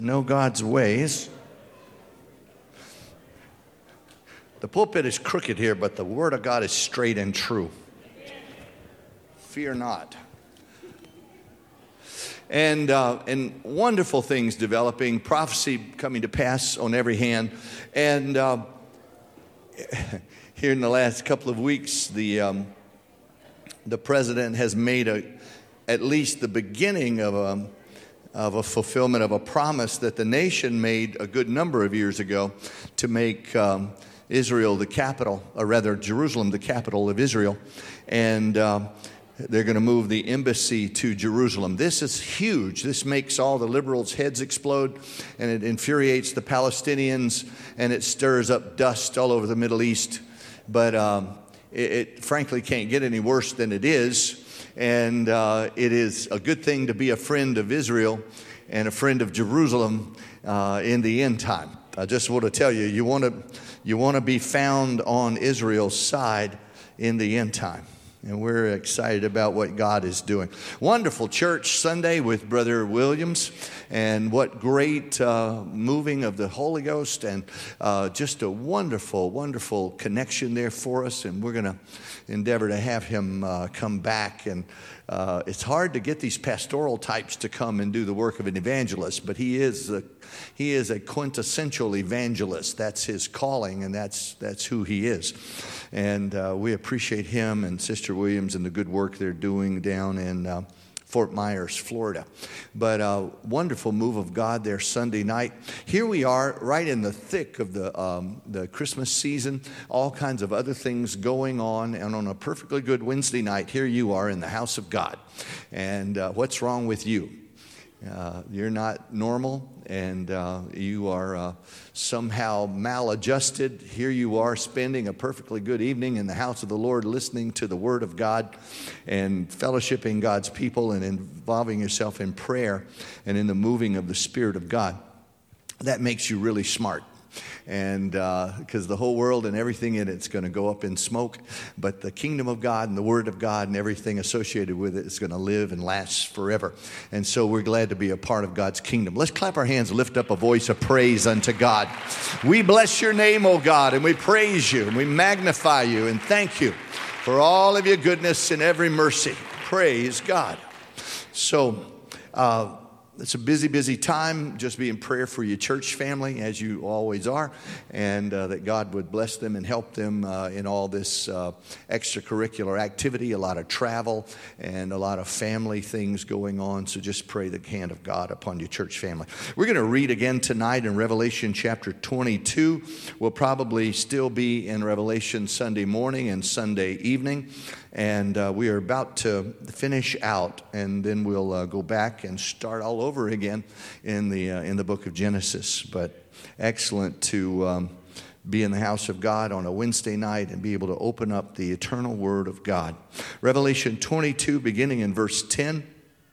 know God's ways. The pulpit is crooked here, but the Word of God is straight and true. Fear not. And wonderful things developing, prophecy coming to pass on every hand. And here in the last couple of weeks, the president has made at least the beginning of a fulfillment of a promise that the nation made a good number of years ago to make Israel the capital, or rather Jerusalem the capital of Israel. And they're going to move the embassy to Jerusalem. This is huge. This makes all the liberals' heads explode, and it infuriates the Palestinians, and it stirs up dust all over the Middle East. But it frankly can't get any worse than it is. And it is a good thing to be a friend of Israel and a friend of Jerusalem in the end time. I just want to tell you, you want to be found on Israel's side in the end time. And we're excited about what God is doing. Wonderful church Sunday with Brother Williams. And what great moving of the Holy Ghost. And just a wonderful, wonderful connection there for us. And we're going to endeavor to have him come back. And it's hard to get these pastoral types to come and do the work of an evangelist. But he is a quintessential evangelist. That's his calling, and that's who he is. And we appreciate him and Sister Williams and the good work they're doing down in Fort Myers, Florida. But wonderful move of God there Sunday night. Here we are right in the thick of the Christmas season, all kinds of other things going on. And on a perfectly good Wednesday night, here you are in the house of God. And what's wrong with you? You're not normal, and you are somehow maladjusted. Here you are spending a perfectly good evening in the house of the Lord, listening to the Word of God and fellowshipping God's people and involving yourself in prayer and in the moving of the Spirit of God. That makes you really smart. And because the whole world and everything in it's going to go up in smoke, but the kingdom of God and the Word of God and everything associated with it is going to live and last forever. And so we're glad to be a part of God's kingdom. Let's clap our hands and lift up a voice of praise unto God. We bless your name, O God, and we praise you and we magnify you and thank you for all of your goodness and every mercy. Praise God. So it's a busy, busy time. Just be in prayer for your church family, as you always are, and that God would bless them and help them in all this extracurricular activity, a lot of travel, and a lot of family things going on. So just pray the hand of God upon your church family. We're going to read again tonight in Revelation chapter 22. We'll probably still be in Revelation Sunday morning and Sunday evening. And we are about to finish out, and then we'll go back and start all over again in the book of Genesis. But excellent to be in the house of God on a Wednesday night and be able to open up the eternal Word of God. Revelation 22, beginning in verse 10.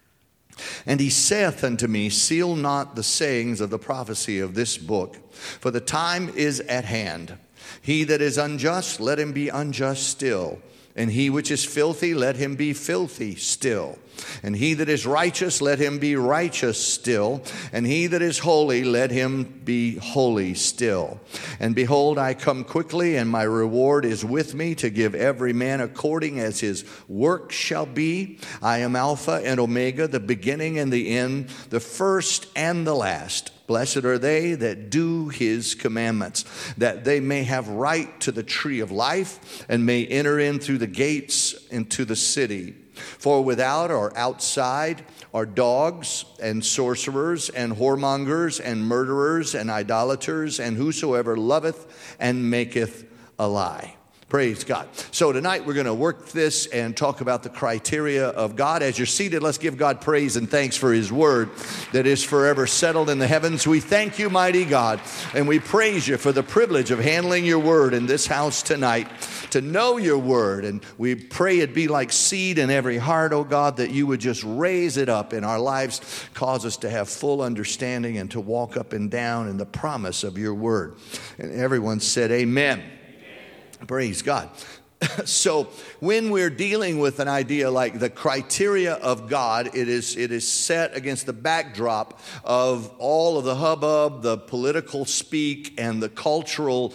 And he saith unto me, seal not the sayings of the prophecy of this book, for the time is at hand. He that is unjust, let him be unjust still. And he which is filthy, let him be filthy still. And he that is righteous, let him be righteous still. And he that is holy, let him be holy still. And behold, I come quickly, and my reward is with me to give every man according as his work shall be. I am Alpha and Omega, the beginning and the end, the first and the last. Blessed are they that do his commandments, that they may have right to the tree of life and may enter in through the gates into the city. For without or outside are dogs and sorcerers and whoremongers and murderers and idolaters and whosoever loveth and maketh a lie. Praise God. So tonight we're going to work this and talk about the criteria of God. As you're seated, let's give God praise and thanks for his word that is forever settled in the heavens. We thank you, mighty God, and we praise you for the privilege of handling your word in this house tonight, to know your word. And we pray it be like seed in every heart, oh God, that you would just raise it up in our lives, cause us to have full understanding and to walk up and down in the promise of your word. And everyone said amen. Praise God. So when we're dealing with an idea like the criteria of God, it is set against the backdrop of all of the hubbub, the political speak, and the cultural,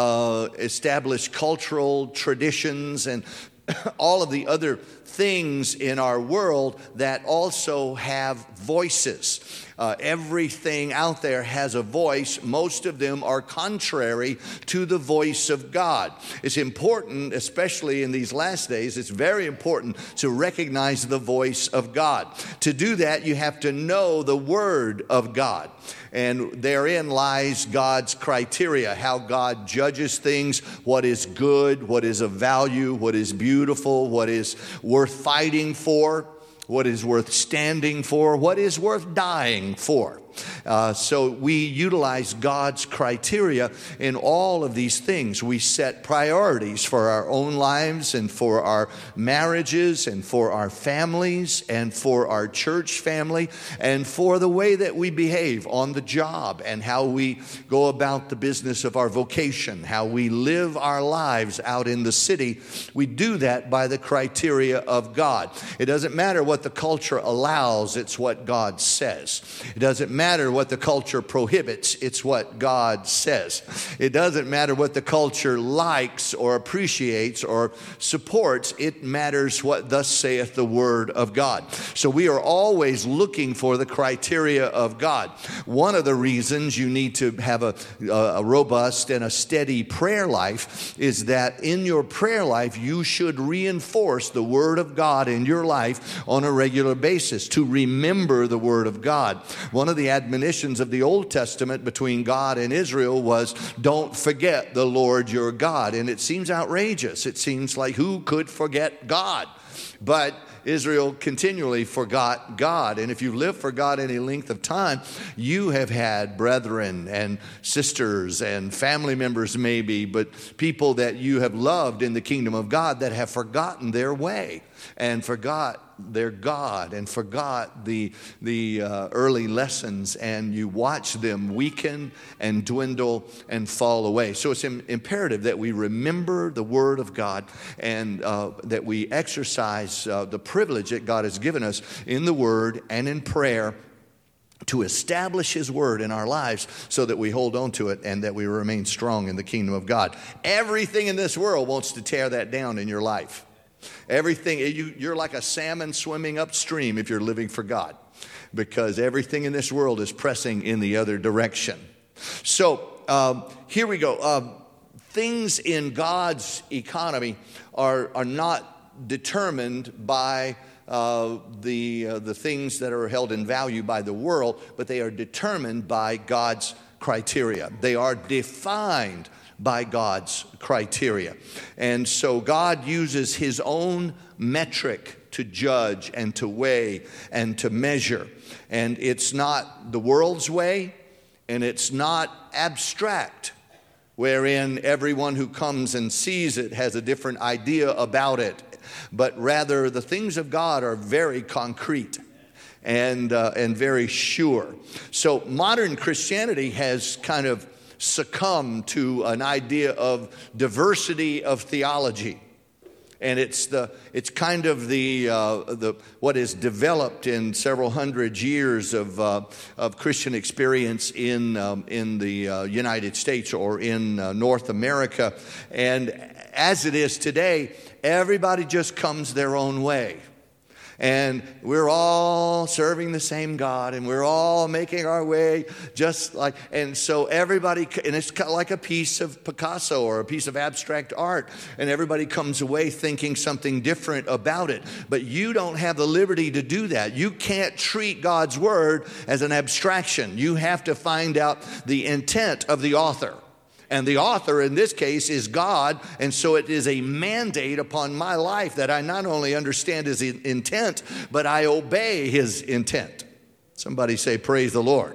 established cultural traditions, and all of the other things in our world that also have voices. Everything out there has a voice. Most of them are contrary to the voice of God. It's important, especially in these last days, it's very important to recognize the voice of God. To do that, you have to know the Word of God. And therein lies God's criteria, how God judges things, what is good, what is of value, what is beautiful, what is worth fighting for, what is worth standing for, what is worth dying for. So we utilize God's criteria in all of these things. We set priorities for our own lives and for our marriages and for our families and for our church family and for the way that we behave on the job and how we go about the business of our vocation, how we live our lives out in the city. We do that by the criteria of God. It doesn't matter what the culture allows, it's what God says. It doesn't matter what the culture prohibits, it's what God says. It doesn't matter what the culture likes or appreciates or supports, it matters what thus saith the Word of God. So we are always looking for the criteria of God. One of the reasons you need to have a robust and a steady prayer life is that in your prayer life you should reinforce the Word of God in your life on a regular basis, to remember the Word of God. One of the admonitions of the Old Testament between God and Israel was, don't forget the Lord your God. And it seems outrageous. It seems like, who could forget God? But Israel continually forgot God. And if you've lived for God any length of time, you have had brethren and sisters and family members maybe, but people that you have loved in the kingdom of God that have forgotten their way and forgot their God and forgot the early lessons, and you watch them weaken and dwindle and fall away. So it's imperative that we remember the Word of God and that we exercise the privilege that God has given us in the Word and in prayer to establish His Word in our lives so that we hold on to it and that we remain strong in the kingdom of God. Everything in this world wants to tear that down in your life. Everything, you're like a salmon swimming upstream if you're living for God, because everything in this world is pressing in the other direction. So here we go. Things in God's economy are not determined by the things that are held in value by the world, but they are determined by God's criteria. They are defined by God's criteria. And so God uses His own metric to judge and to weigh and to measure. And it's not the world's way, and it's not abstract, wherein everyone who comes and sees it has a different idea about it. But rather, the things of God are very concrete and very sure. So modern Christianity has kind of succumb to an idea of diversity of theology, and it's kind of the what is developed in several hundred years of Christian experience in the United States or in North America, and as it is today, everybody just comes their own way. And we're all serving the same God, and we're all making our way just like, and so everybody, and it's kind of like a piece of Picasso or a piece of abstract art, and everybody comes away thinking something different about it. But you don't have the liberty to do that. You can't treat God's Word as an abstraction. You have to find out the intent of the author. And the author in this case is God, and so it is a mandate upon my life that I not only understand His intent, but I obey His intent. Somebody say, praise the Lord.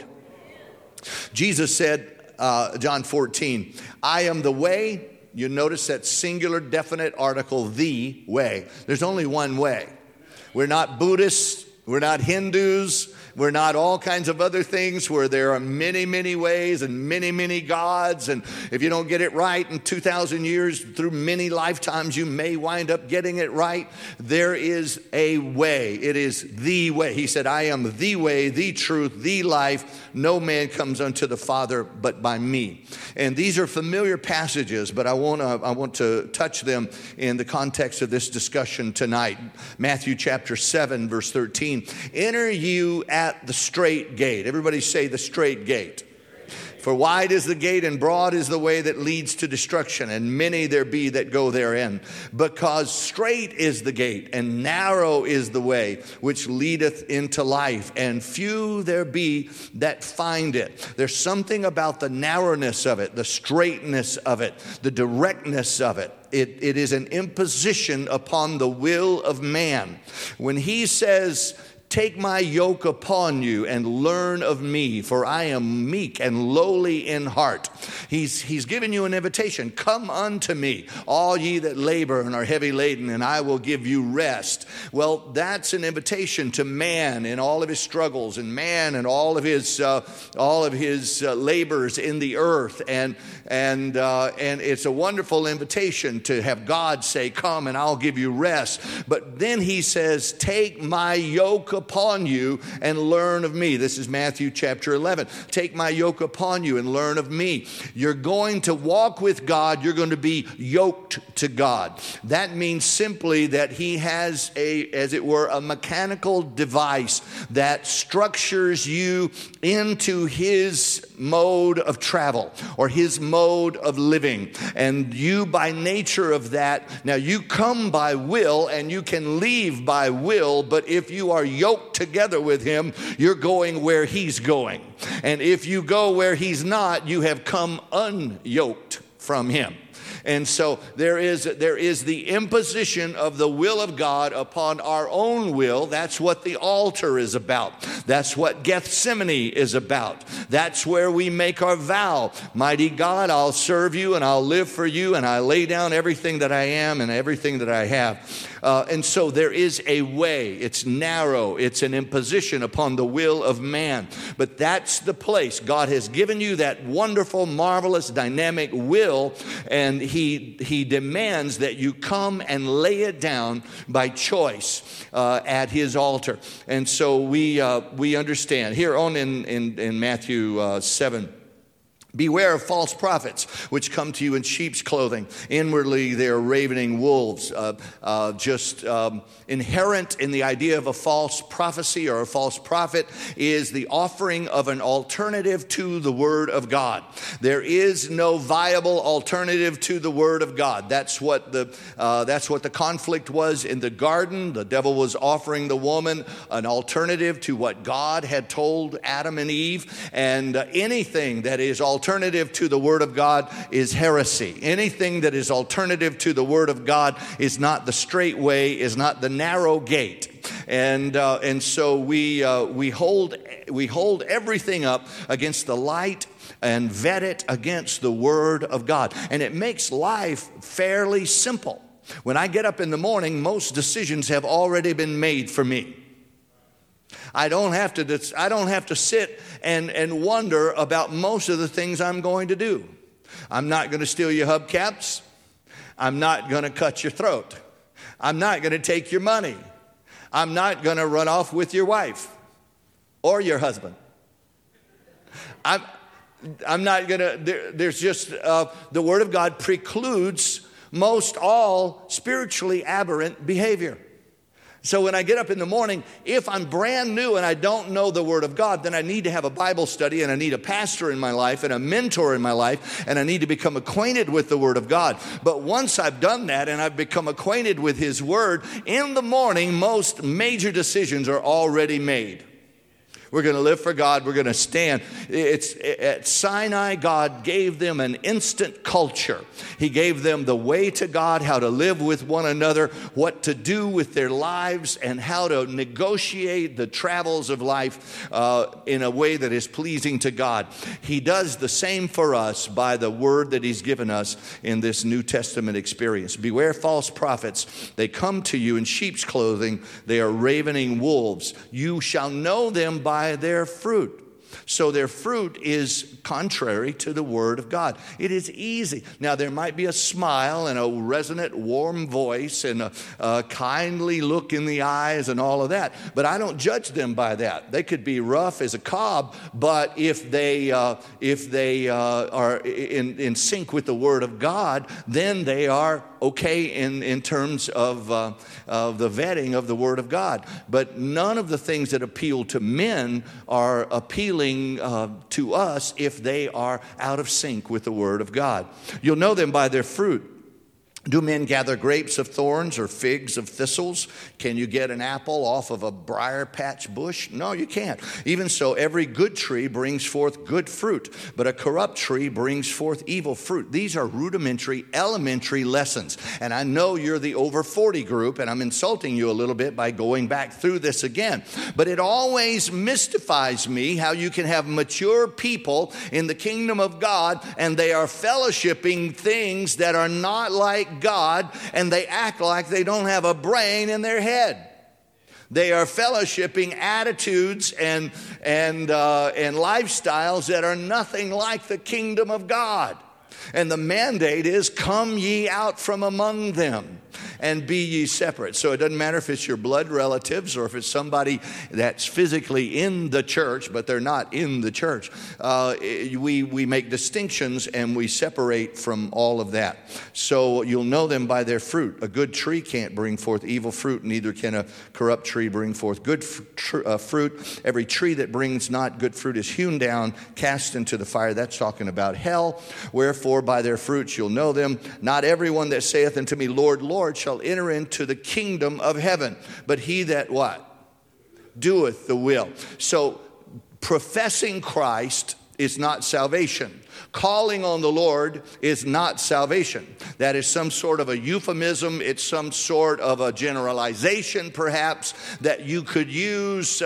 Jesus said, John 14, I am the way. You notice that singular definite article, the way. There's only one way. We're not Buddhists. We're not Hindus. We're not all kinds of other things where there are many, many ways and many, many gods. And if you don't get it right in 2,000 years, through many lifetimes, you may wind up getting it right. There is a way. It is the way. He said, I am the way, the truth, the life. No man comes unto the Father but by me. And these are familiar passages, but I want to touch them in the context of this discussion tonight. Matthew chapter 7, verse 13. Enter you at the strait gate. Everybody say the strait gate. For wide is the gate and broad is the way that leads to destruction, and many there be that go therein. Because strait is the gate and narrow is the way which leadeth into life, and few there be that find it. There's something about the narrowness of it, the straightness of it, the directness of it. It is an imposition upon the will of man. When he says, take my yoke upon you and learn of me, for I am meek and lowly in heart. He's given you an invitation. Come unto me, all ye that labor and are heavy laden, and I will give you rest. Well, that's an invitation to man in all of his struggles, and man and all of his labors in the earth, and it's a wonderful invitation to have God say, come and I'll give you rest. But then he says, take my yoke upon you and learn of me. This is Matthew chapter 11. Take my yoke upon you and learn of me. You're going to walk with God. You're going to be yoked to God. That means simply that he has as it were, a mechanical device that structures you into his mode of travel or his mode of living. And you, by nature of that, now you come by will and you can leave by will, but if you are yoked together with him, you're going where he's going. And if you go where he's not, you have come unyoked from him. And so there is the imposition of the will of God upon our own will. That's what the altar is about. That's what Gethsemane is about. That's where we make our vow. Mighty God, I'll serve you and I'll live for you, and I lay down everything that I am and everything that I have. And so there is a way. It's narrow. It's an imposition upon the will of man. But that's the place. God has given you that wonderful, marvelous, dynamic will, and He demands that you come and lay it down by choice at His altar. And so we understand. Here on in Matthew 7, beware of false prophets, which come to you in sheep's clothing. Inwardly, they are ravening wolves. Inherent in the idea of a false prophecy or a false prophet is the offering of an alternative to the Word of God. There is no viable alternative to the Word of God. That's what the conflict was in the garden. The devil was offering the woman an alternative to what God had told Adam and Eve. And anything that is alternative to the Word of God is heresy. Anything that is alternative to the Word of God is not the straight way, is not the narrow gate. And so we hold everything up against the light and vet it against the Word of God. And it makes life fairly simple. When I get up in the morning, most decisions have already been made for me. I don't have to sit and wonder about most of the things I'm going to do. I'm not going to steal your hubcaps. I'm not going to cut your throat. I'm not going to take your money. I'm not going to run off with your wife or your husband. I'm not going to, there's just, the Word of God precludes most all spiritually aberrant behavior. So when I get up in the morning, if I'm brand new and I don't know the Word of God, then I need to have a Bible study, and I need a pastor in my life and a mentor in my life, and I need to become acquainted with the Word of God. But once I've done that and I've become acquainted with His Word, in the morning, most major decisions are already made. We're going to live for God. We're going to stand. At Sinai, God gave them an instant culture. He gave them the way to God, how to live with one another, what to do with their lives, and how to negotiate the travels of life in a way that is pleasing to God. He does the same for us by the word that He's given us in this New Testament experience. Beware false prophets. They come to you in sheep's clothing. They are ravening wolves. You shall know them by by their fruit. So their fruit is contrary to the word of God. It is easy. Now, there might be a smile and a resonant, warm voice and a kindly look in the eyes and all of that. But I don't judge them by that. They could be rough as a cob, but if they are in sync with the word of God, then they are okay in terms of the vetting of the word of God. But none of the things that appeal to men are appealing to us if they are out of sync with the word of God. You'll know them by their fruit. Do men gather grapes of thorns or figs of thistles? Can you get an apple off of a briar patch bush? No, you can't. Even so, every good tree brings forth good fruit, but a corrupt tree brings forth evil fruit. These are rudimentary, elementary lessons. And I know you're the over 40 group, and I'm insulting you a little bit by going back through this again. But it always mystifies me how you can have mature people in the kingdom of God, and they are fellowshipping things that are not like God, and they act like they don't have a brain in their head. They are fellowshipping attitudes and lifestyles that are nothing like the kingdom of God. And the mandate is, come ye out from among them and be ye separate. So it doesn't matter if it's your blood relatives or if it's somebody that's physically in the church, but they're not in the church. We make distinctions and we separate from all of that. So you'll know them by their fruit. A good tree can't bring forth evil fruit, neither can a corrupt tree bring forth good fruit. Every tree that brings not good fruit is hewn down, cast into the fire. That's talking about hell. Wherefore by their fruits you'll know them. Not everyone that saith unto me, Lord, Lord, shall enter into the kingdom of heaven, but he that what? Doeth the will. So professing Christ is not salvation. Calling on the Lord is not salvation. That is some sort of a euphemism. It's some sort of a generalization, perhaps, that you could use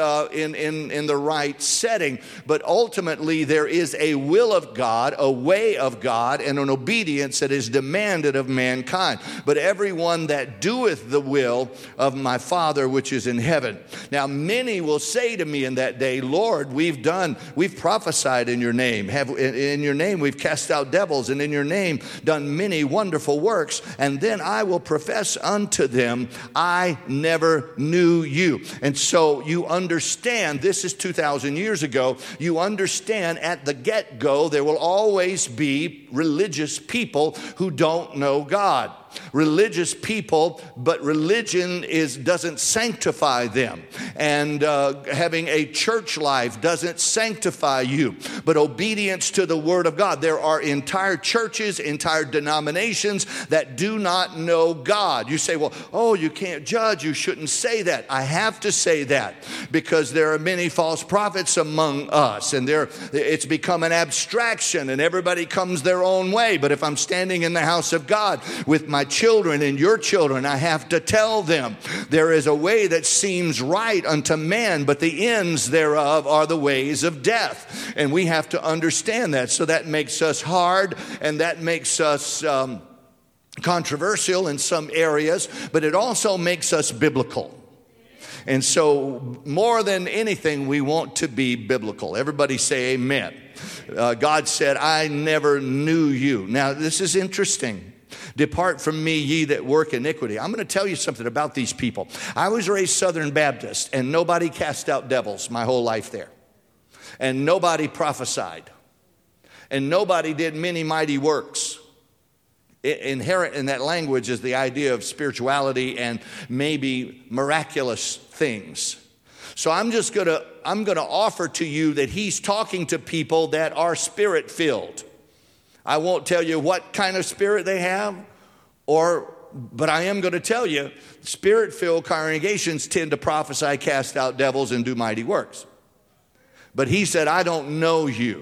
in the right setting. But ultimately, there is a will of God, a way of God, and an obedience that is demanded of mankind. But everyone that doeth the will of my Father which is in heaven. Now, many will say to me in that day, Lord, we've prophesied in your name. In your name we've cast out devils, and in your name done many wonderful works. And then I will profess unto them, I never knew you. And so you understand, this is 2,000 years ago, you understand at the get-go there will always be religious people who don't know God. Religious people, but religion doesn't sanctify them. And having a church life doesn't sanctify you. But obedience to the word of God. There are entire churches, entire denominations that do not know God. You say, well, you can't judge. You shouldn't say that. I have to say that because there are many false prophets among us. And it's become an abstraction and everybody comes their own way. But if I'm standing in the house of God with my children and your children, I have to tell them there is a way that seems right unto man, but the ends thereof are the ways of death. And we have to understand that. So that makes us hard, and that makes us controversial in some areas, but it also makes us biblical. And so more than anything, we want to be biblical. Everybody say amen. God said, I never knew you. Now, this is interesting. Depart from me, ye that work iniquity. I'm going to tell you something about these people. I was raised Southern Baptist, and nobody cast out devils my whole life there. And nobody prophesied. And nobody did many mighty works. Inherent in that language is the idea of spirituality and maybe miraculous things. So I'm going to offer to you that he's talking to people that are spirit-filled. I won't tell you what kind of spirit they have, but I am going to tell you, spirit-filled congregations tend to prophesy, cast out devils, and do mighty works. But he said, I don't know you.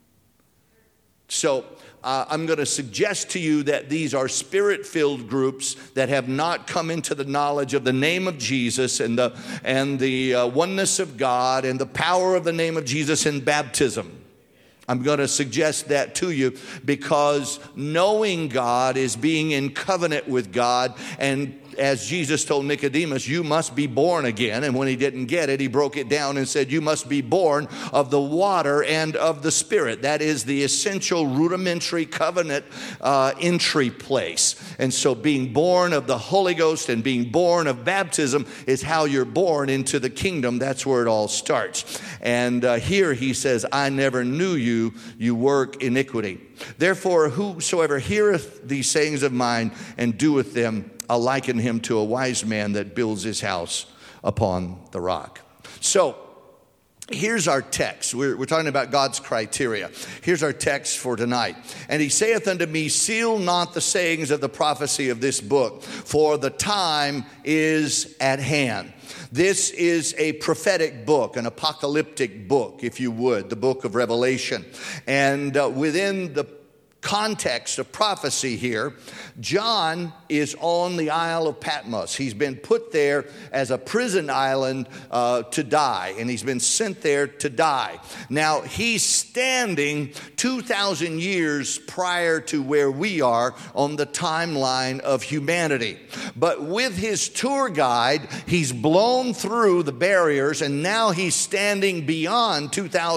So I'm going to suggest to you that these are spirit-filled groups that have not come into the knowledge of the name of Jesus and the oneness of God and the power of the name of Jesus in baptism. I'm going to suggest that to you because knowing God is being in covenant with God and as Jesus told Nicodemus, you must be born again. And when he didn't get it, he broke it down and said, you must be born of the water and of the Spirit. That is the essential rudimentary covenant entry place. And so being born of the Holy Ghost and being born of baptism is how you're born into the kingdom. That's where it all starts. And here he says, I never knew you, you work iniquity. Therefore, whosoever heareth these sayings of mine and doeth them, I'll liken him to a wise man that builds his house upon the rock. So, here's our text. We're talking about God's criteria. Here's our text for tonight. And he saith unto me, seal not the sayings of the prophecy of this book, for the time is at hand. This is a prophetic book, an apocalyptic book, if you would, the book of Revelation. And within the context of prophecy here, John is on the Isle of Patmos. He's been put there as a prison island to die, and he's been sent there to die. Now, he's standing 2,000 years prior to where we are on the timeline of humanity. But with his tour guide, he's blown through the barriers, and now he's standing beyond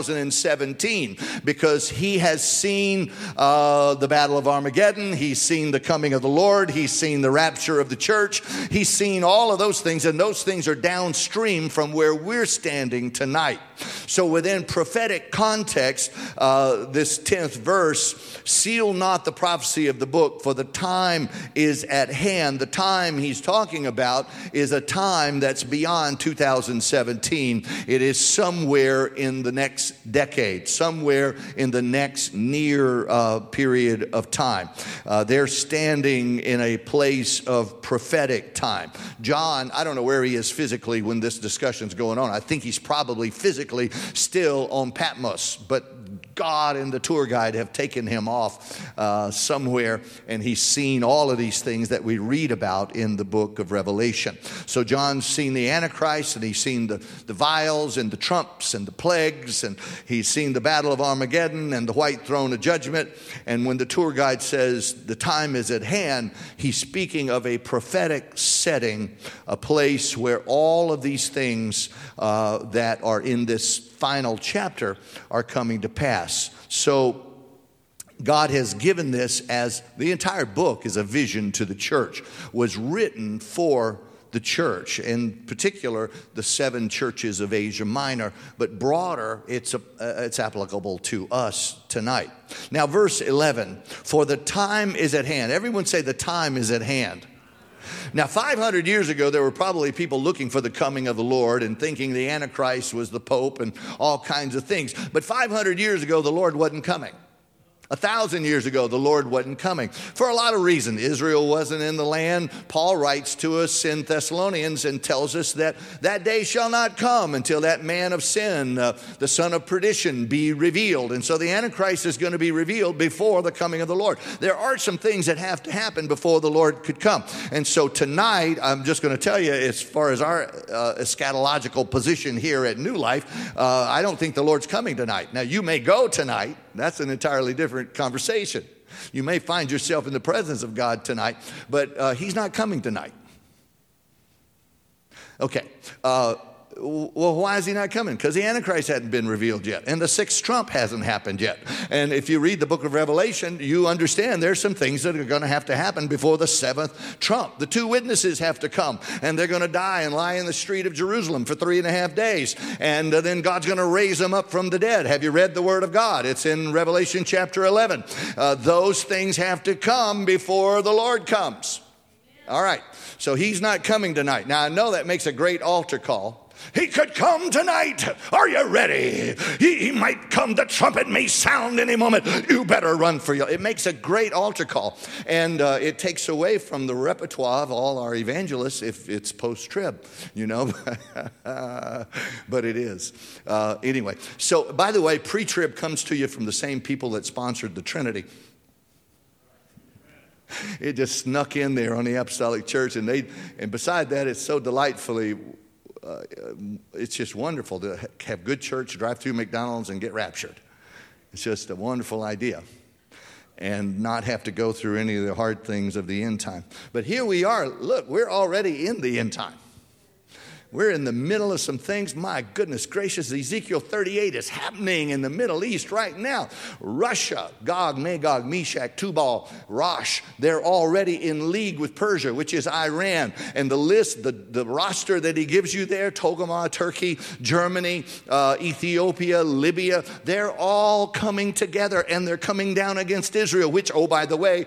2017 because he has seen the Battle of Armageddon. He's seen the coming of the Lord. He's seen the rapture of the church. He's seen all of those things, and those things are downstream from where we're standing tonight. So within prophetic context, this 10th verse, seal not the prophecy of the book, for the time is at hand. The time he's talking about is a time that's beyond 2017. It is somewhere in the next decade, somewhere in the next near period of time. They're standing in a place of prophetic time. John, I don't know where he is physically when this discussion's going on. I think he's probably physically still on Patmos, but God and the tour guide have taken him off somewhere, and he's seen all of these things that we read about in the book of Revelation. So John's seen the Antichrist, and he's seen the vials and the trumps and the plagues, and he's seen the battle of Armageddon and the white throne of judgment. And when the tour guide says the time is at hand, he's speaking of a prophetic setting, a place where all of these things that are in this final chapter are coming to pass. So God has given this as the entire book is a vision to the church, was written for the church, in particular the 7 churches of Asia Minor, but broader, it's applicable to us tonight. Now, verse 11, for the time is at hand. Everyone say the time is at hand. Now, 500 years ago, there were probably people looking for the coming of the Lord and thinking the Antichrist was the Pope and all kinds of things. But 500 years ago, the Lord wasn't coming. 1,000 years ago, the Lord wasn't coming for a lot of reasons. Israel wasn't in the land. Paul writes to us in Thessalonians and tells us that that day shall not come until that man of sin, the son of perdition, be revealed. And so the Antichrist is going to be revealed before the coming of the Lord. There are some things that have to happen before the Lord could come. And so tonight, I'm just going to tell you, as far as our eschatological position here at New Life, I don't think the Lord's coming tonight. Now, you may go tonight. That's an entirely different conversation. You may find yourself in the presence of God tonight, but he's not coming tonight. Okay. Well, why is he not coming? Because the Antichrist hadn't been revealed yet, and the 6th trump hasn't happened yet. And if you read the book of Revelation, you understand there's some things that are going to have to happen before the 7th trump. The 2 witnesses have to come, and they're going to die and lie in the street of Jerusalem for 3.5 days. And then God's going to raise them up from the dead. Have you read the Word of God? It's in Revelation chapter 11. Those things have to come before the Lord comes. All right. So he's not coming tonight. Now, I know that makes a great altar call. He could come tonight. Are you ready? He might come. The trumpet may sound any moment. You better run for your... It makes a great altar call. And it takes away from the repertoire of all our evangelists if it's post-trib, you know. But it is. Anyway, so by the way, pre-trib comes to you from the same people that sponsored the Trinity. It just snuck in there on the Apostolic Church. And beside that, it's so delightfully... it's just wonderful to have good church, drive through McDonald's, and get raptured. It's just a wonderful idea. and not have to go through any of the hard things of the end time. But here we are. Look, we're already in the end time. We're in the middle of some things. My goodness gracious, Ezekiel 38 is happening in the Middle East right now. Russia, Gog, Magog, Meshach, Tubal, Rosh, they're already in league with Persia, which is Iran. And the list, the roster that he gives you there, Togarmah, Turkey, Germany, Ethiopia, Libya, they're all coming together, and they're coming down against Israel, which, oh, by the way,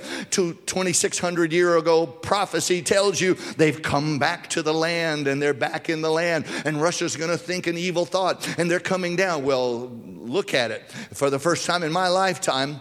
2,600 years ago prophecy tells you they've come back to the land, and they're back in the land, and Russia's going to think an evil thought, and they're coming down. Well, look at it. For the first time in my lifetime,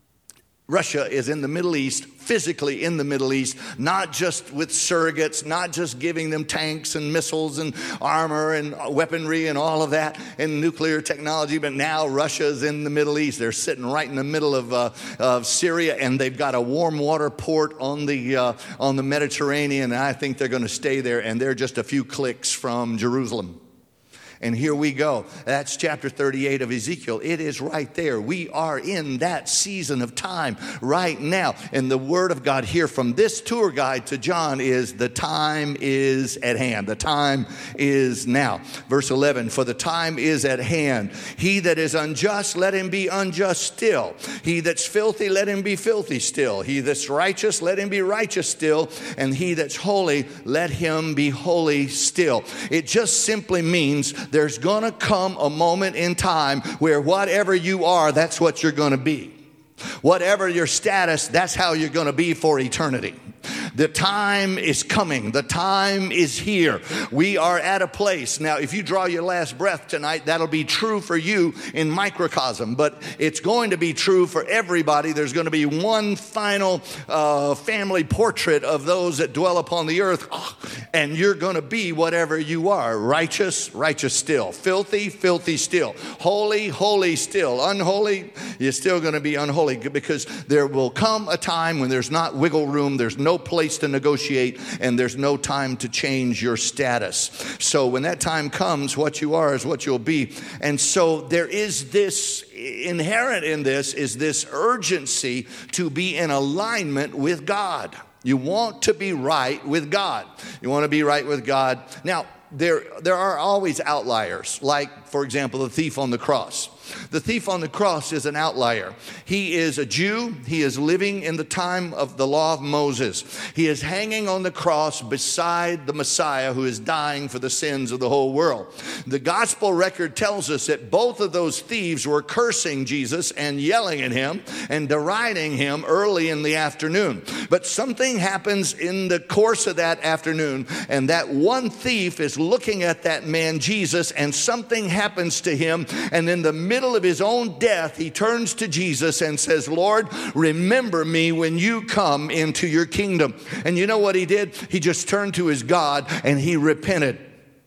Russia is in the Middle East, physically in the Middle East, not just with surrogates, not just giving them tanks and missiles and armor and weaponry and all of that and nuclear technology, but now Russia is in the Middle East. They're sitting right in the middle of Syria, and they've got a warm water port on the Mediterranean, and I think they're going to stay there, and they're just a few clicks from Jerusalem. And here we go. That's chapter 38 of Ezekiel. It is right there. We are in that season of time right now. And the word of God here from this tour guide to John is the time is at hand. The time is now. Verse 11, for the time is at hand. He that is unjust, let him be unjust still. He that's filthy, let him be filthy still. He that's righteous, let him be righteous still. And he that's holy, let him be holy still. It just simply means there's going to come a moment in time where whatever you are, that's what you're going to be. Whatever your status, that's how you're going to be for eternity. The time is coming. The time is here. We are at a place. Now, if you draw your last breath tonight, that'll be true for you in microcosm, but it's going to be true for everybody. There's going to be one final family portrait of those that dwell upon the earth, and you're going to be whatever you are. Righteous, righteous still. Filthy, filthy still. Holy, holy still. Unholy, you're still going to be unholy, because there will come a time when there's not wiggle room, there's no place to negotiate, and there's no time to change your status. So when that time comes, what you are is what you'll be. And so there is this inherent in this is this urgency to be in alignment with God. You want to be right with God. You want to be right with God. Now, there are always outliers, like, for example, the thief on the cross. The thief on the cross is an outlier. He is a Jew. He is living in the time of the law of Moses. He is hanging on the cross beside the Messiah who is dying for the sins of the whole world. The gospel record tells us that both of those thieves were cursing Jesus and yelling at him and deriding him early in the afternoon. But something happens in the course of that afternoon, and that one thief is looking at that man Jesus, and something happens to him, and in the middle of his own death, he turns to Jesus and says, Lord, remember me when you come into your kingdom. And you know what he did? He just turned to his God and he repented.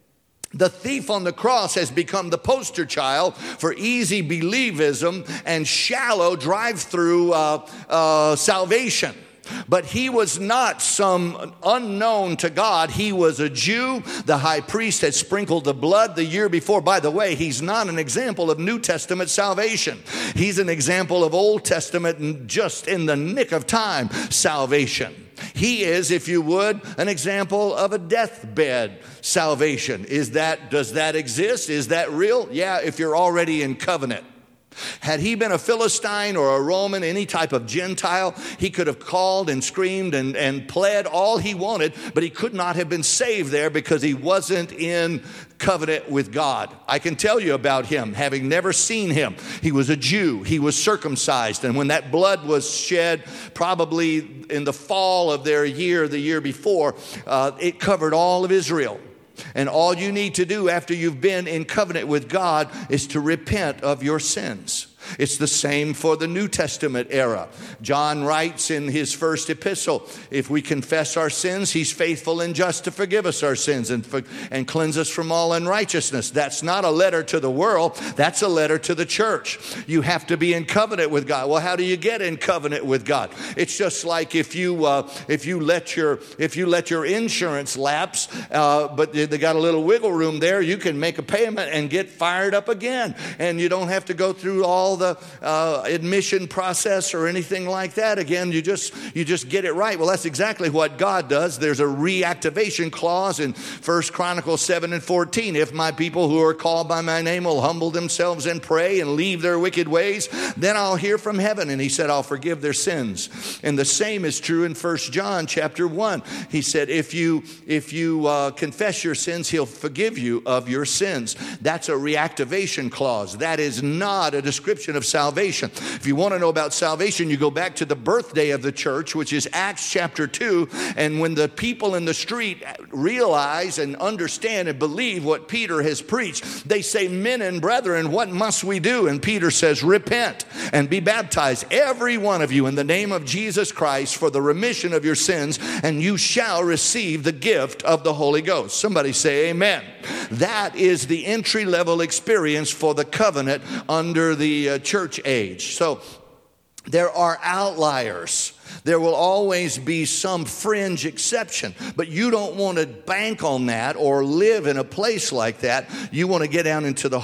The thief on the cross has become the poster child for easy believism and shallow drive-through salvation. But he was not some unknown to God. He was a Jew. The high priest had sprinkled the blood the year before. By the way, he's not an example of New Testament salvation. He's an example of Old Testament, just in the nick of time, salvation. He is, if you would, an example of a deathbed salvation. Does that exist? Is that real? Yeah, if you're already in covenant. Had he been a Philistine or a Roman, any type of Gentile, he could have called and screamed and pled all he wanted, but he could not have been saved there because he wasn't in covenant with God. I can tell you about him, having never seen him. He was a Jew. He was circumcised. And when that blood was shed, probably in the fall of their year, the year before, it covered all of Israel. And all you need to do after you've been in covenant with God is to repent of your sins. It's the same for the New Testament era. John writes in his first epistle, if we confess our sins, he's faithful and just to forgive us our sins and cleanse us from all unrighteousness. That's not a letter to the world. That's a letter to the church. You have to be in covenant with God. Well, how do you get in covenant with God? It's just like if you let your insurance lapse, but they got a little wiggle room there, you can make a payment and get fired up again. And you don't have to go through all the admission process or anything like that. Again, you just get it right. Well, that's exactly what God does. There's a reactivation clause in 1 Chronicles 7:14. If my people who are called by my name will humble themselves and pray and leave their wicked ways, then I'll hear from heaven. And he said, I'll forgive their sins. And the same is true in 1 John chapter 1. He said, if you confess your sins, he'll forgive you of your sins. That's a reactivation clause. That is not a description of salvation. If you want to know about salvation, you go back to the birthday of the church, which is Acts chapter 2. And when the people in the street realize and understand and believe what Peter has preached, they say, men and brethren, what must we do? And Peter says, repent and be baptized, every one of you, in the name of Jesus Christ for the remission of your sins, and you shall receive the gift of the Holy Ghost. Somebody say amen. That is the entry-level experience for the covenant under the church age. So there are outliers. There will always be some fringe exception, but you don't want to bank on that or live in a place like that. You want to get down into the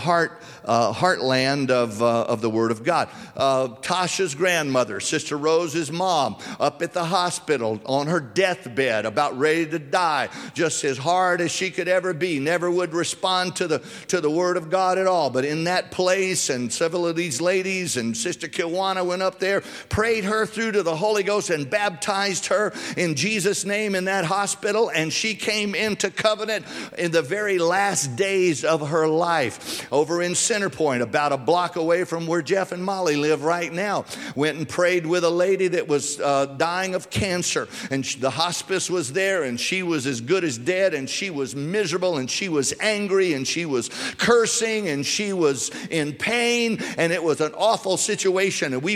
heartland of the Word of God. Tasha's grandmother, Sister Rose's mom, up at the hospital on her deathbed, about ready to die, just as hard as she could ever be, never would respond to the Word of God at all. But in that place, and several of these ladies and Sister Kiwana went up there, prayed her through to the Holy Ghost, and baptized her in Jesus' name in that hospital, and she came into covenant in the very last days of her life. Over in Centerpoint, about a block away from where Jeff and Molly live right now, went and prayed with a lady that was dying of cancer, and the hospice was there, and she was as good as dead, and she was miserable, and she was angry, and she was cursing, and she was in pain, and it was an awful situation. And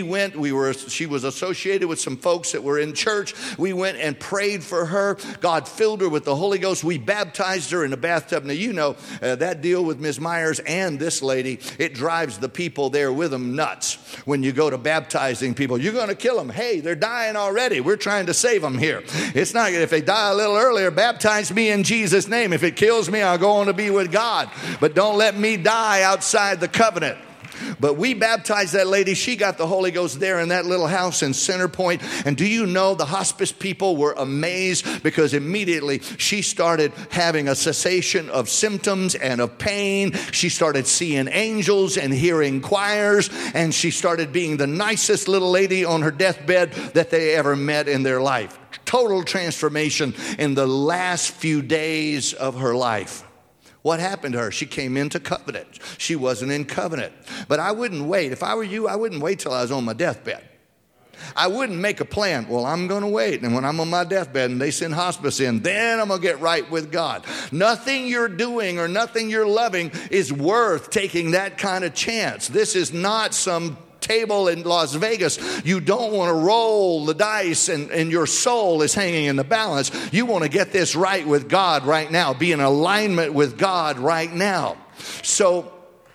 she was associated with some folks that were in church. We went and prayed for her. God filled her with the Holy Ghost. We baptized her in a bathtub. Now, you know, that deal with Ms. Myers and this lady, it drives the people there with them nuts. When you go to baptizing people, you're going to kill them. Hey, they're dying already. We're trying to save them here. It's not, if they die a little earlier, baptize me in Jesus' name. If it kills me, I'll go on to be with God. But don't let me die outside the covenant. But we baptized that lady. She got the Holy Ghost there in that little house in Centerpoint. And do you know, the hospice people were amazed, because immediately she started having a cessation of symptoms and of pain. She started seeing angels and hearing choirs, and she started being the nicest little lady on her deathbed that they ever met in their life. Total transformation in the last few days of her life. What happened to her? She came into covenant. She wasn't in covenant. But I wouldn't wait. If I were you, I wouldn't wait till I was on my deathbed. I wouldn't make a plan. Well, I'm going to wait. And when I'm on my deathbed and they send hospice in, then I'm going to get right with God. Nothing you're doing or nothing you're loving is worth taking that kind of chance. This is not some table in Las Vegas. You don't want to roll the dice and your soul is hanging in the balance. You want to get this right with God right now. Be in alignment with God right now. So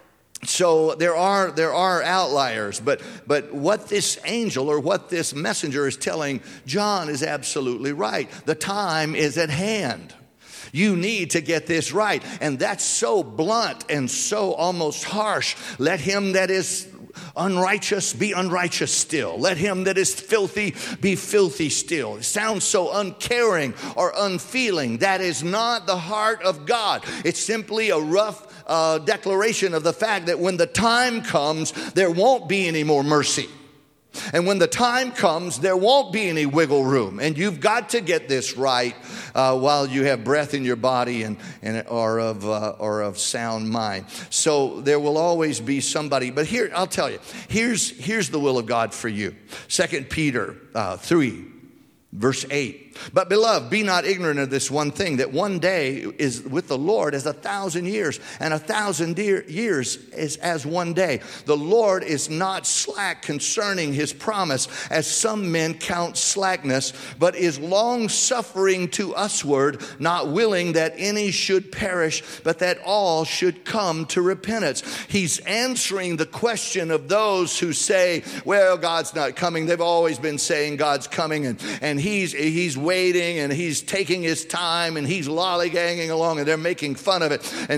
there are outliers, but what this angel or what this messenger is telling John is absolutely right. The time is at hand. You need to get this right. And that's so blunt and so almost harsh. Let him that is unrighteous be unrighteous still. Let him that is filthy be filthy still. It sounds so uncaring or unfeeling. That is not the heart of God. It's simply a rough declaration of the fact that when the time comes, there won't be any more mercy. And when the time comes, there won't be any wiggle room. And you've got to get this right while you have breath in your body or of sound mind. So there will always be somebody. But here, I'll tell you, here's the will of God for you. 2 Peter 3, verse 8. But beloved, be not ignorant of this one thing, that one day is with the Lord as 1,000 years, and 1,000 years is as one day. The Lord is not slack concerning his promise, as some men count slackness, but is long-suffering to usward, not willing that any should perish, but that all should come to repentance. He's answering the question of those who say, well, God's not coming. They've always been saying God's coming, and he's waiting, and he's taking his time, and he's lollygagging along, and they're making fun of it. And what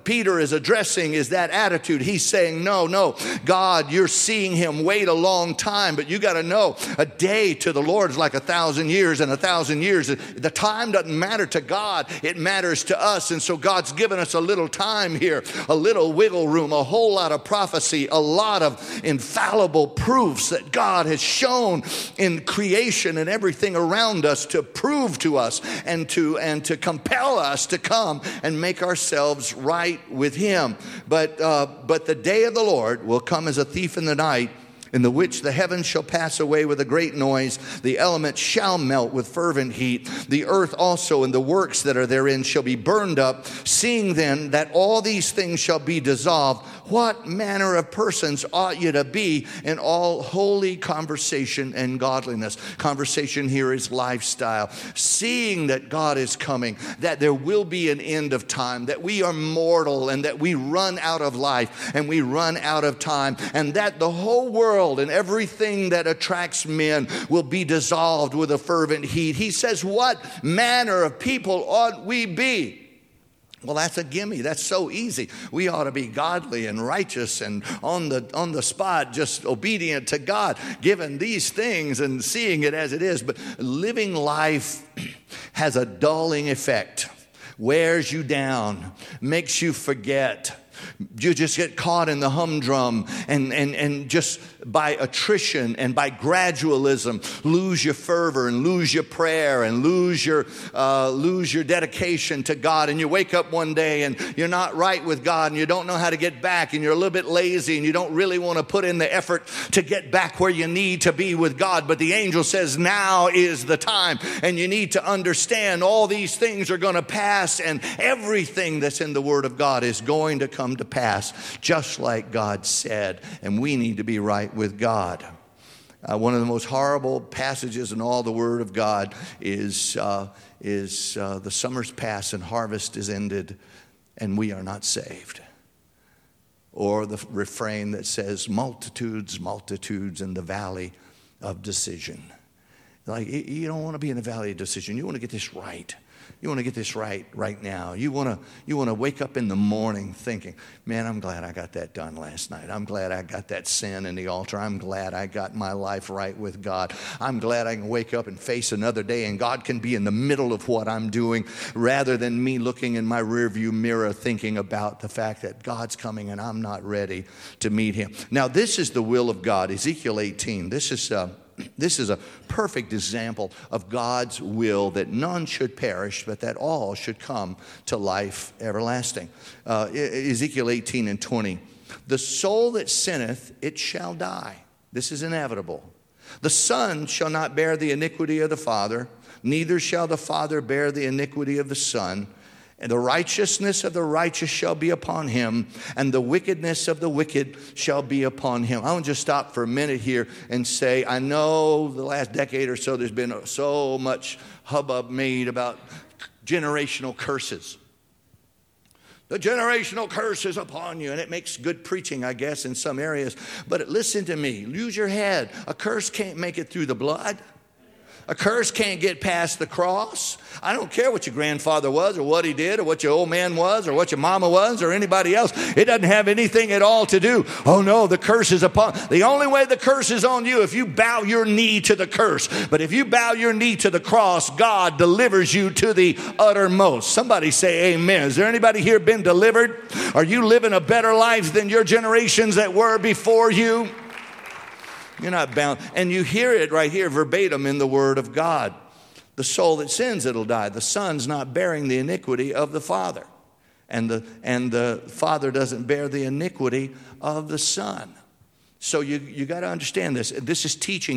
what Peter is addressing is that attitude. He's saying, no, God, you're seeing him wait a long time, but you got to know a day to the Lord is like 1,000 years, and 1,000 years, the time doesn't matter to God, it matters to us. And so God's given us a little time here, a little wiggle room, a whole lot of prophecy, a lot of infallible proofs that God has shown in creation and everything around us to prove to us and to compel us to come and make ourselves right with him. But the day of the Lord will come as a thief in the night, in the which the heavens shall pass away with a great noise, the elements shall melt with fervent heat, the earth also and the works that are therein shall be burned up. Seeing then that all these things shall be dissolved, what manner of persons ought you to be in all holy conversation and godliness? Conversation here is lifestyle. Seeing that God is coming, that there will be an end of time, that we are mortal and that we run out of life and we run out of time, and that the whole world and everything that attracts men will be dissolved with a fervent heat. He says, what manner of people ought we be? Well, that's a gimme. That's so easy. We ought to be godly and righteous and on the spot, just obedient to God, given these things and seeing it as it is. But living life has a dulling effect, wears you down, makes you forget. You just get caught in the humdrum and just by attrition and by gradualism lose your fervor and lose your prayer and lose your dedication to God. And you wake up one day and you're not right with God and you don't know how to get back and you're a little bit lazy and you don't really want to put in the effort to get back where you need to be with God. But the angel says now is the time, and you need to understand all these things are going to pass, and everything that's in the Word of God is going to come to pass just like God said, and we need to be right with God. One of the most horrible passages in all the Word of God is the summer's past and harvest is ended and we are not saved. Or the refrain that says multitudes, multitudes in the valley of decision. Like, you don't want to be in the valley of decision. You want to get this right. You want to get this right now. You want to wake up in the morning thinking, man, I'm glad I got that done last night. I'm glad I got that sin in the altar. I'm glad I got my life right with God. I'm glad I can wake up and face another day and God can be in the middle of what I'm doing rather than me looking in my rearview mirror thinking about the fact that God's coming and I'm not ready to meet him. Now, this is the will of God. Ezekiel 18. This is a perfect example of God's will, that none should perish, but that all should come to life everlasting. Ezekiel 18 and 20. The soul that sinneth, it shall die. This is inevitable. The son shall not bear the iniquity of the father, neither shall the father bear the iniquity of the son. And the righteousness of the righteous shall be upon him, and the wickedness of the wicked shall be upon him. I want to just stop for a minute here and say, I know the last decade or so there's been so much hubbub made about generational curses. The generational curse is upon you, and it makes good preaching, I guess, in some areas. But listen to me, use your head. A curse can't make it through the blood. A curse can't get past the cross. I don't care what your grandfather was or what he did or what your old man was or what your mama was or anybody else. It doesn't have anything at all to do. Oh no, the curse is upon. The only way the curse is on you if you bow your knee to the curse. But if you bow your knee to the cross, God delivers you to the uttermost. Somebody say amen. Is there anybody here been delivered? Are you living a better life than your generations that were before you? You're not bound. And you hear it right here verbatim in the Word of God. The soul that sins, it'll die. The son's not bearing the iniquity of the father. And the father doesn't bear the iniquity of the son. So you got to understand this. This is teaching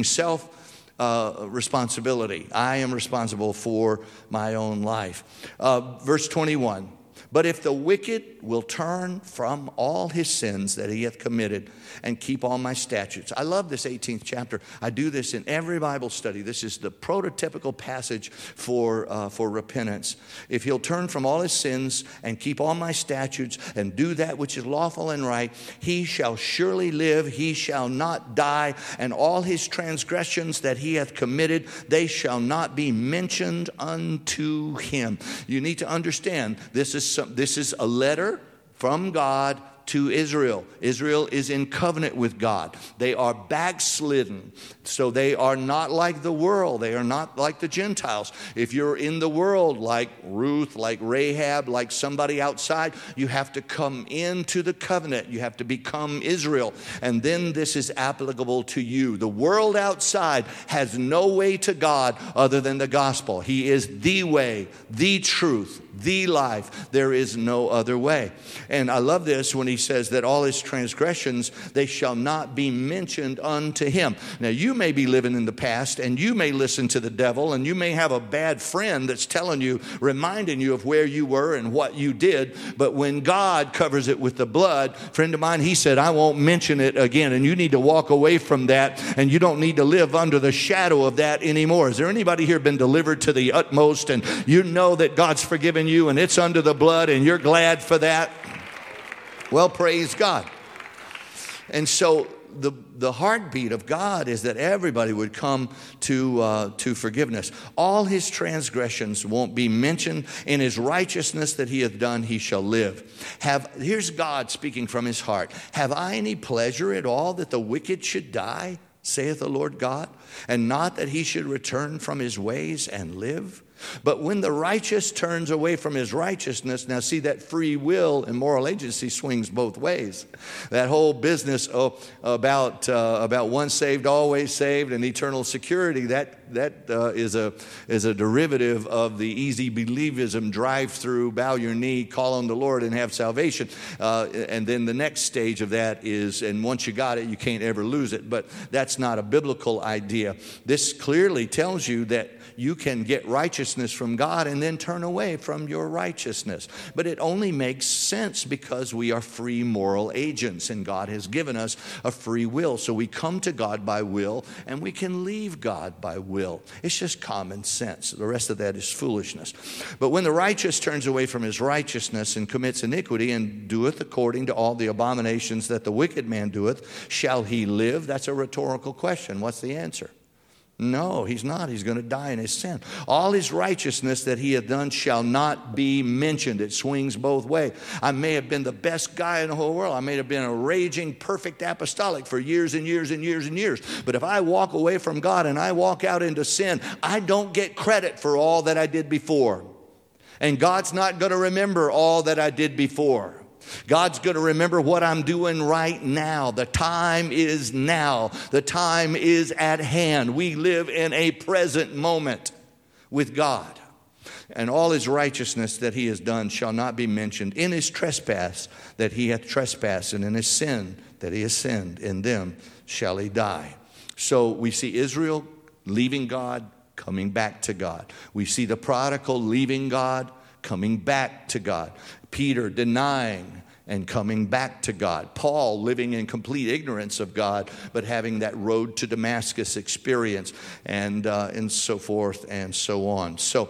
responsibility. I am responsible for my own life. Verse 21. But if the wicked will turn from all his sins that he hath committed and keep all my statutes. I love this 18th chapter. I do this in every Bible study. This is the prototypical passage for repentance. If he'll turn from all his sins and keep all my statutes and do that which is lawful and right, he shall surely live, he shall not die, and all his transgressions that he hath committed, they shall not be mentioned unto him. You need to understand, this is a letter from God to Israel. Israel is in covenant with God. They are backslidden. So they are not like the world. They are not like the Gentiles. If you're in the world like Ruth, like Rahab, like somebody outside, you have to come into the covenant. You have to become Israel. And then this is applicable to you. The world outside has no way to God other than the gospel. He is the way, the truth, the life. There is no other way. And I love this when he says that all his transgressions, they shall not be mentioned unto him. Now, you may be living in the past, and you may listen to the devil, and you may have a bad friend that's telling you, reminding you of where you were and what you did. But when God covers it with the blood, friend of mine, he said, I won't mention it again. And you need to walk away from that, and you don't need to live under the shadow of that anymore. Is there anybody here been delivered to the utmost, and you know that God's forgiven you, and it's under the blood, and you're glad for that? Well, praise God. And so the heartbeat of God is that everybody would come to forgiveness. All his transgressions won't be mentioned. In his righteousness that he hath done, he shall live. Here's God speaking from his heart. Have I any pleasure at all that the wicked should die, saith the Lord God, and not that he should return from his ways and live? But when the righteous turns away from his righteousness, now see, that free will and moral agency swings both ways. That whole business about once saved, always saved, and eternal security, that is a derivative of the easy believism, drive through, bow your knee, call on the Lord and have salvation. And then the next stage of that is, and once you got it, you can't ever lose it. But that's not a biblical idea. This clearly tells you that you can get righteousness from God and then turn away from your righteousness. But it only makes sense because we are free moral agents, and God has given us a free will. So we come to God by will, and we can leave God by will. It's just common sense. The rest of that is foolishness. But when the righteous turns away from his righteousness and commits iniquity and doeth according to all the abominations that the wicked man doeth, shall he live? That's a rhetorical question. What's the answer? No, he's not. He's going to die in his sin. All his righteousness that he hath done shall not be mentioned. It swings both ways. I may have been the best guy in the whole world. I may have been a raging, perfect apostolic for years and years and years and years. But if I walk away from God and I walk out into sin, I don't get credit for all that I did before. And God's not going to remember all that I did before. God's going to remember what I'm doing right now. The time is now. The time is at hand. We live in a present moment with God. And all his righteousness that he has done shall not be mentioned. In his trespass that he hath trespassed, and in his sin that he has sinned, in them shall he die. So we see Israel leaving God, coming back to God. We see the prodigal leaving God, coming back to God. Peter denying and coming back to God. Paul living in complete ignorance of God, but having that road to Damascus experience, and so forth and so on. So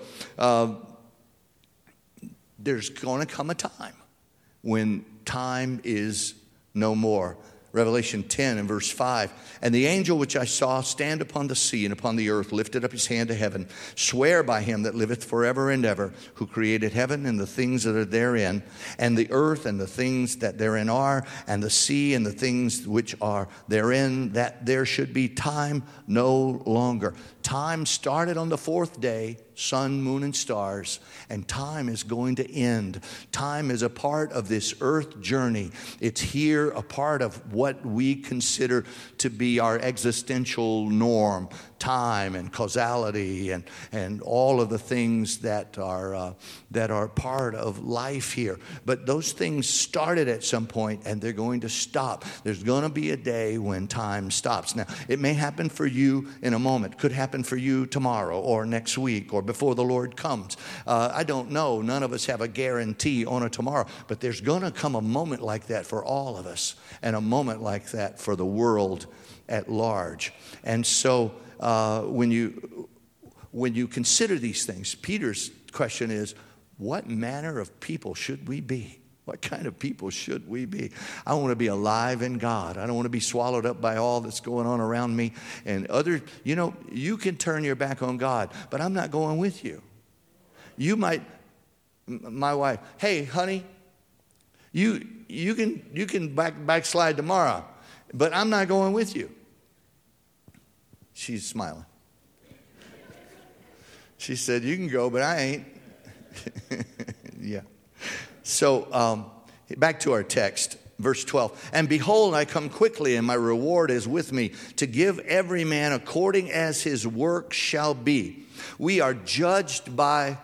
there's going to come a time when time is no more. Revelation 10 and verse 5. And the angel which I saw stand upon the sea and upon the earth lifted up his hand to heaven, swear by him that liveth forever and ever, who created heaven and the things that are therein, and the earth and the things that therein are, and the sea and the things which are therein, that there should be time no longer. Time started on the fourth day, sun, moon, and stars, and time is going to end. Time is a part of this earth journey. It's here, a part of what we consider to be our existential norm. Time and causality and all of the things that are part of life here. But those things started at some point, and they're going to stop. There's going to be a day when time stops. Now, it may happen for you in a moment. Could happen for you tomorrow or next week or before the Lord comes. I don't know. None of us have a guarantee on a tomorrow. But there's going to come a moment like that for all of us, and a moment like that for the world at large. And so when you consider these things, Peter's question is, what manner of people should we be? What kind of people should we be? I want to be alive in God. I don't want to be swallowed up by all that's going on around me. And you can turn your back on God, but I'm not going with you. You might, my wife, hey, honey, You can backslide tomorrow, but I'm not going with you. She's smiling. She said, you can go, but I ain't. Yeah. So back to our text, verse 12. And behold, I come quickly, and my reward is with me, to give every man according as his work shall be. We are judged by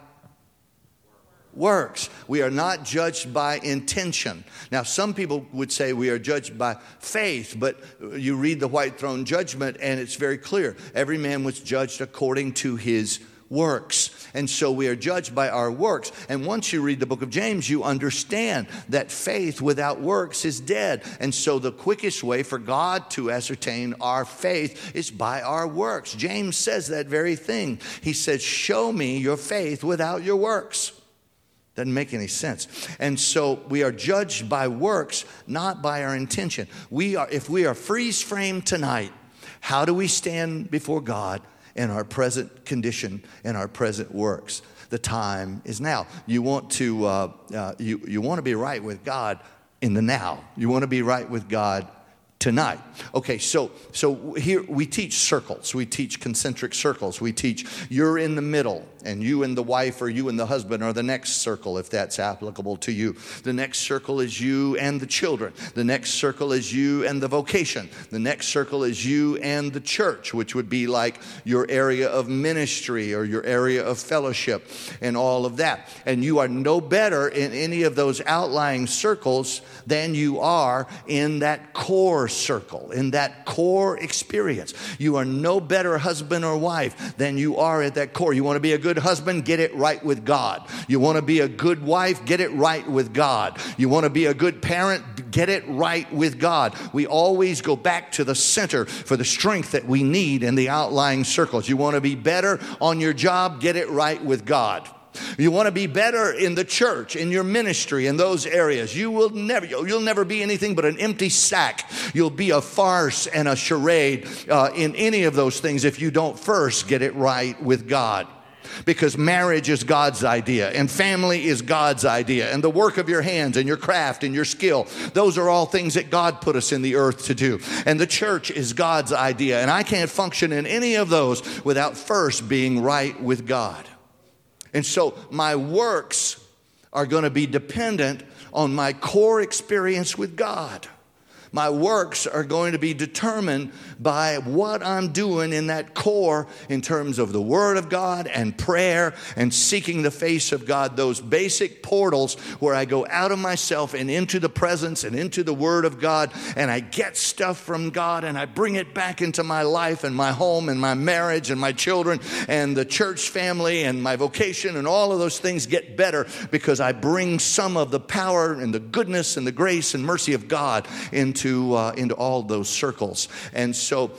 works. We are not judged by intention. Now, some people would say we are judged by faith, but you read the white throne judgment, and it's very clear. Every man was judged according to his works. And so we are judged by our works. And once you read the book of James, you understand that faith without works is dead. And so the quickest way for God to ascertain our faith is by our works. James says that very thing. He says, show me your faith without your works. Doesn't make any sense. And so we are judged by works, not by our intention. If we are freeze framed tonight, how do we stand before God in our present condition and our present works? The time is now. You want to you want to be right with God in the now. You want to be right with God tonight. Okay, so here we teach circles. We teach concentric circles. We teach you're in the middle, and you and the wife or you and the husband are the next circle, if that's applicable to you. The next circle is you and the children. The next circle is you and the vocation. The next circle is you and the church, which would be like your area of ministry or your area of fellowship and all of that. And you are no better in any of those outlying circles than you are in that core circle, in that core experience. You are no better husband or wife than you are at that core. You want to be a good husband, get it right with God. You want to be a good wife, get it right with God. You want to be a good parent, get it right with God. We always go back to the center for the strength that we need in the outlying circles. You want to be better on your job, get it right with God. You want to be better in the church, in your ministry, in those areas. You'll never be anything but an empty sack. You'll be a farce and a charade in any of those things if you don't first get it right with God. Because marriage is God's idea, and family is God's idea, and the work of your hands and your craft and your skill, those are all things that God put us in the earth to do. And the church is God's idea, and I can't function in any of those without first being right with God. And so my works are going to be dependent on my core experience with God. My works are going to be determined by what I'm doing in that core in terms of the Word of God and prayer and seeking the face of God, those basic portals where I go out of myself and into the presence and into the Word of God, and I get stuff from God and I bring it back into my life and my home and my marriage and my children and the church family and my vocation, and all of those things get better because I bring some of the power and the goodness and the grace and mercy of God into all those circles. And so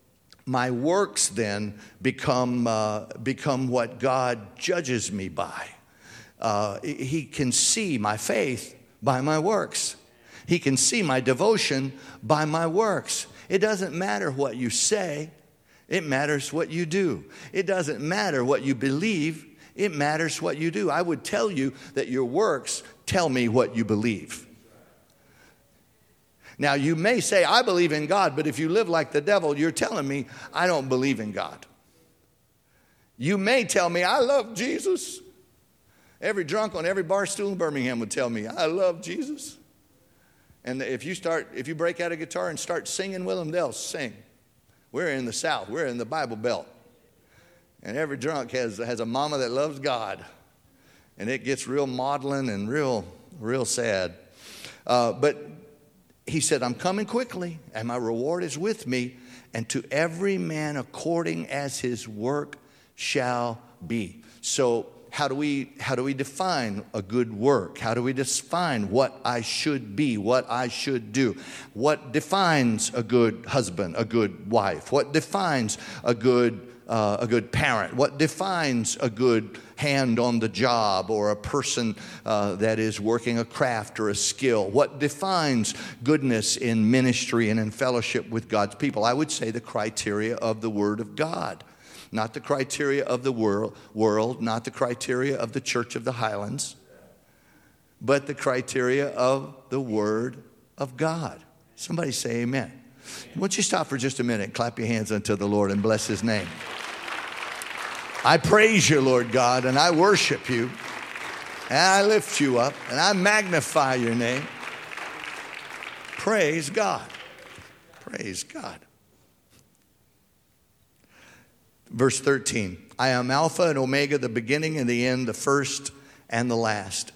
my works then become what God judges me by. He can see my faith by my works. He can see my devotion by my works. It doesn't matter what you say. It matters what you do. It doesn't matter what you believe. It matters what you do. I would tell you that your works tell me what you believe. Now, you may say, I believe in God, but if you live like the devil, you're telling me I don't believe in God. You may tell me, I love Jesus. Every drunk on every bar stool in Birmingham would tell me, I love Jesus. And if you break out a guitar and start singing with them, they'll sing. We're in the South. We're in the Bible Belt. And every drunk has a mama that loves God. And it gets real maudlin and real sad. But he said, I'm coming quickly, and my reward is with me, and to every man according as his work shall be. So how do we define a good work? How do we define what I should be, what I should do? What defines a good husband, a good wife? What defines a good parent? What defines a good hand on the job or a person that is working a craft or a skill? What defines goodness in ministry and in fellowship with God's people? I would say the criteria of the Word of God. Not the criteria of the world, not the criteria of the Church of the Highlands, but the criteria of the Word of God. Somebody say amen. Won't you stop for just a minute, clap your hands unto the Lord and bless His name. I praise you, Lord God, and I worship you, and I lift you up, and I magnify your name. Praise God. Praise God. Verse 13, I am Alpha and Omega, the beginning and the end, the first and the last.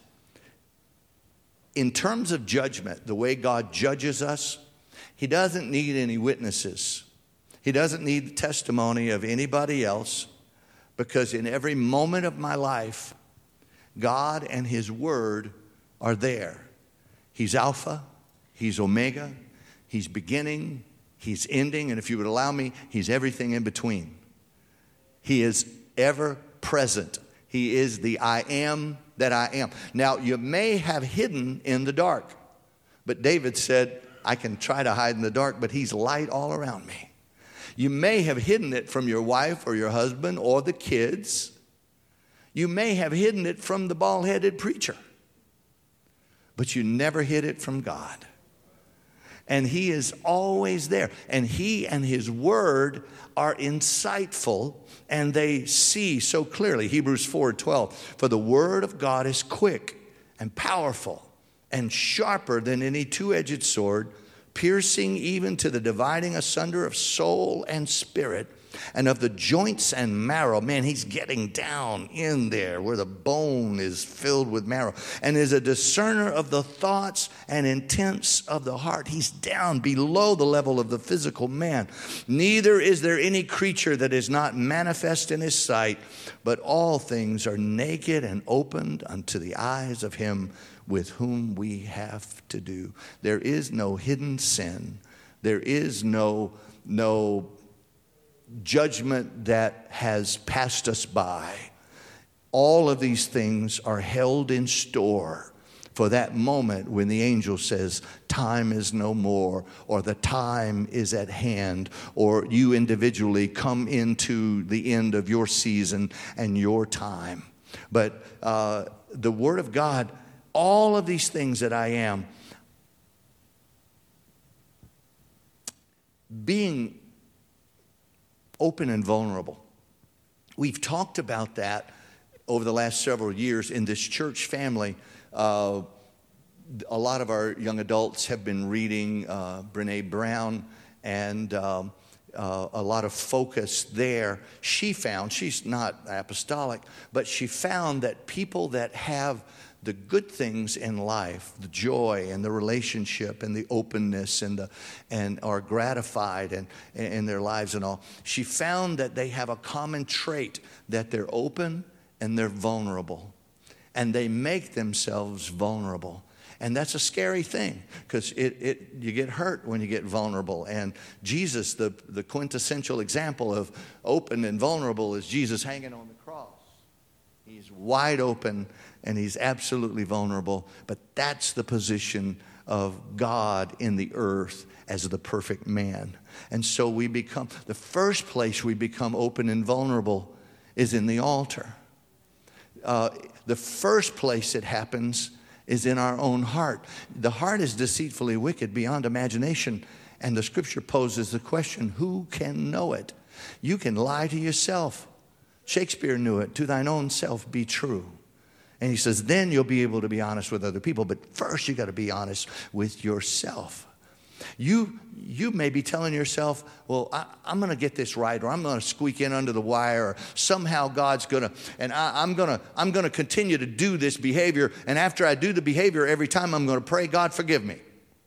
In terms of judgment, the way God judges us, He doesn't need any witnesses. He doesn't need the testimony of anybody else, because in every moment of my life, God and His Word are there. He's Alpha, He's Omega, He's beginning, He's ending, and if you would allow me, He's everything in between. He is ever present. He is the I am that I am. Now, you may have hidden in the dark, but David said, I can try to hide in the dark, but He's light all around me. You may have hidden it from your wife or your husband or the kids. You may have hidden it from the bald-headed preacher, but you never hid it from God. And He is always there. And He and His Word are insightful, and they see so clearly. Hebrews 4:12, for the Word of God is quick and powerful and sharper than any two-edged sword, piercing even to the dividing asunder of soul and spirit, and of the joints and marrow. Man, He's getting down in there where the bone is filled with marrow, and is a discerner of the thoughts and intents of the heart. He's down below the level of the physical man. Neither is there any creature that is not manifest in His sight, but all things are naked and opened unto the eyes of Him with whom we have to do. There is no hidden sin. There is no judgment that has passed us by. All of these things are held in store for that moment when the angel says, time is no more, or the time is at hand, or you individually come into the end of your season and your time. But the Word of God, all of these things that I am, being open and vulnerable. We've talked about that over the last several years in this church family. A lot of our young adults have been reading Brené Brown, and a lot of focus there. She found, she's not apostolic, but she found that people that have the good things in life, the joy and the relationship and the openness and are gratified in their lives and all, she found that they have a common trait, that they're open and they're vulnerable, and they make themselves vulnerable. And that's a scary thing, because you get hurt when you get vulnerable. And Jesus, the quintessential example of open and vulnerable, is Jesus hanging on the cross. He's wide open and He's absolutely vulnerable. But that's the position of God in the earth as the perfect man. And so the first place we become open and vulnerable is in the altar. The first place it happens is in our own heart. The heart is deceitfully wicked beyond imagination. And the scripture poses the question, who can know it? You can lie to yourself. Shakespeare knew it. To thine own self be true. And he says, then you'll be able to be honest with other people. But first you got to be honest with yourself. You may be telling yourself, well, I'm going to get this right, or I'm going to squeak in under the wire, or somehow God's going to, and I'm going to continue to do this behavior. And after I do the behavior, every time I'm going to pray, God, forgive me.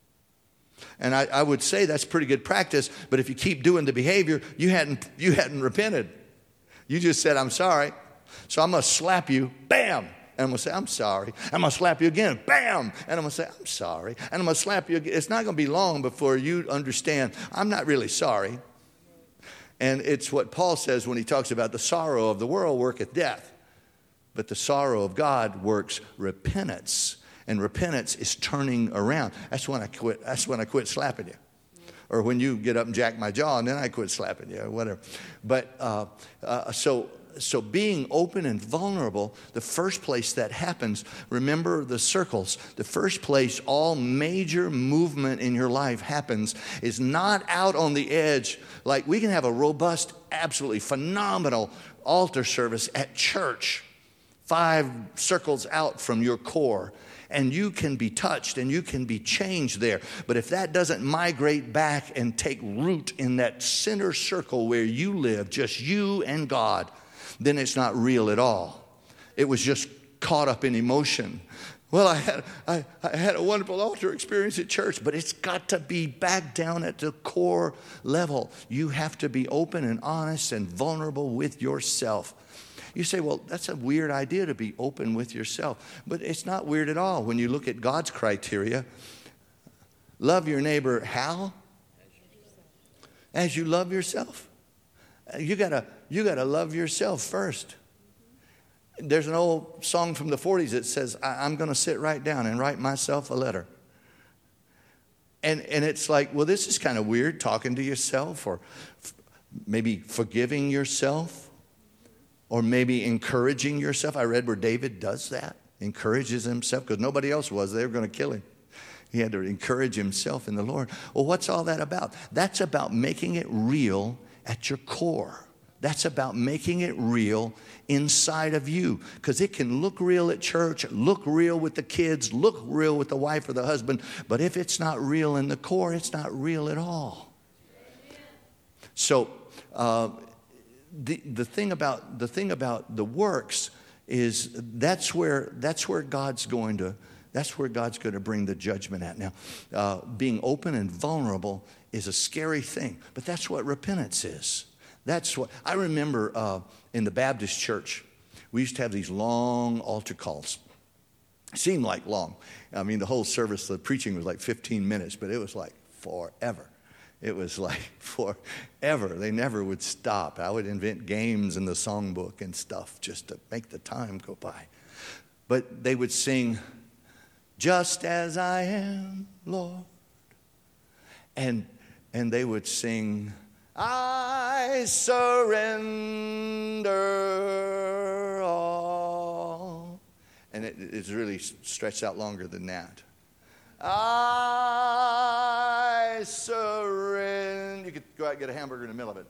And I would say that's pretty good practice. But if you keep doing the behavior, you hadn't repented. You just said, I'm sorry. So I'm going to slap you. Bam. And I'm going to say, I'm sorry. I'm going to slap you again. Bam. And I'm going to say, I'm sorry. And I'm going to slap you again. It's not going to be long before you understand, I'm not really sorry. And it's what Paul says when he talks about the sorrow of the world worketh death. But the sorrow of God works repentance. And repentance is turning around. That's when I quit slapping you. or when you get up and jack my jaw, and then I quit slapping you, or whatever. But so being open and vulnerable, the first place that happens, remember the circles, the first place all major movement in your life happens is not out on the edge. Like, we can have a robust, absolutely phenomenal altar service at church, 5 circles out from your core, and you can be touched and you can be changed there. But if that doesn't migrate back and take root in that center circle where you live, just you and God, then it's not real at all. It was just caught up in emotion. Well, I had a wonderful altar experience at church, but it's got to be back down at the core level. You have to be open and honest and vulnerable with yourself. You say, well, that's a weird idea to be open with yourself. But it's not weird at all when you look at God's criteria. Love your neighbor how? As you love yourself. You gotta love yourself first. There's an old song from the 40s that says, I'm going to sit right down and write myself a letter. And it's like, well, this is kind of weird, talking to yourself, or maybe forgiving yourself, or maybe encouraging yourself. I read where David does that, encourages himself, because nobody else was. They were going to kill him. He had to encourage himself in the Lord. Well, what's all that about? That's about making it real at your core. That's about making it real inside of you. Because it can look real at church, look real with the kids, look real with the wife or the husband. But if it's not real in the core, it's not real at all. So the thing about the works is that's where God's going to bring the judgment at. Now, being open and vulnerable is a scary thing, but that's what repentance is. That's what I remember in the Baptist church. We used to have these long altar calls. It seemed like long. I mean, the whole service, the preaching was like 15 minutes, but it was like forever. It was like forever. They never would stop. I would invent games in the songbook and stuff just to make the time go by. But they would sing, "Just as I am, Lord." And they would sing, "I surrender all." And it's really stretched out longer than that. I surrender. You could go out and get a hamburger in the middle of it.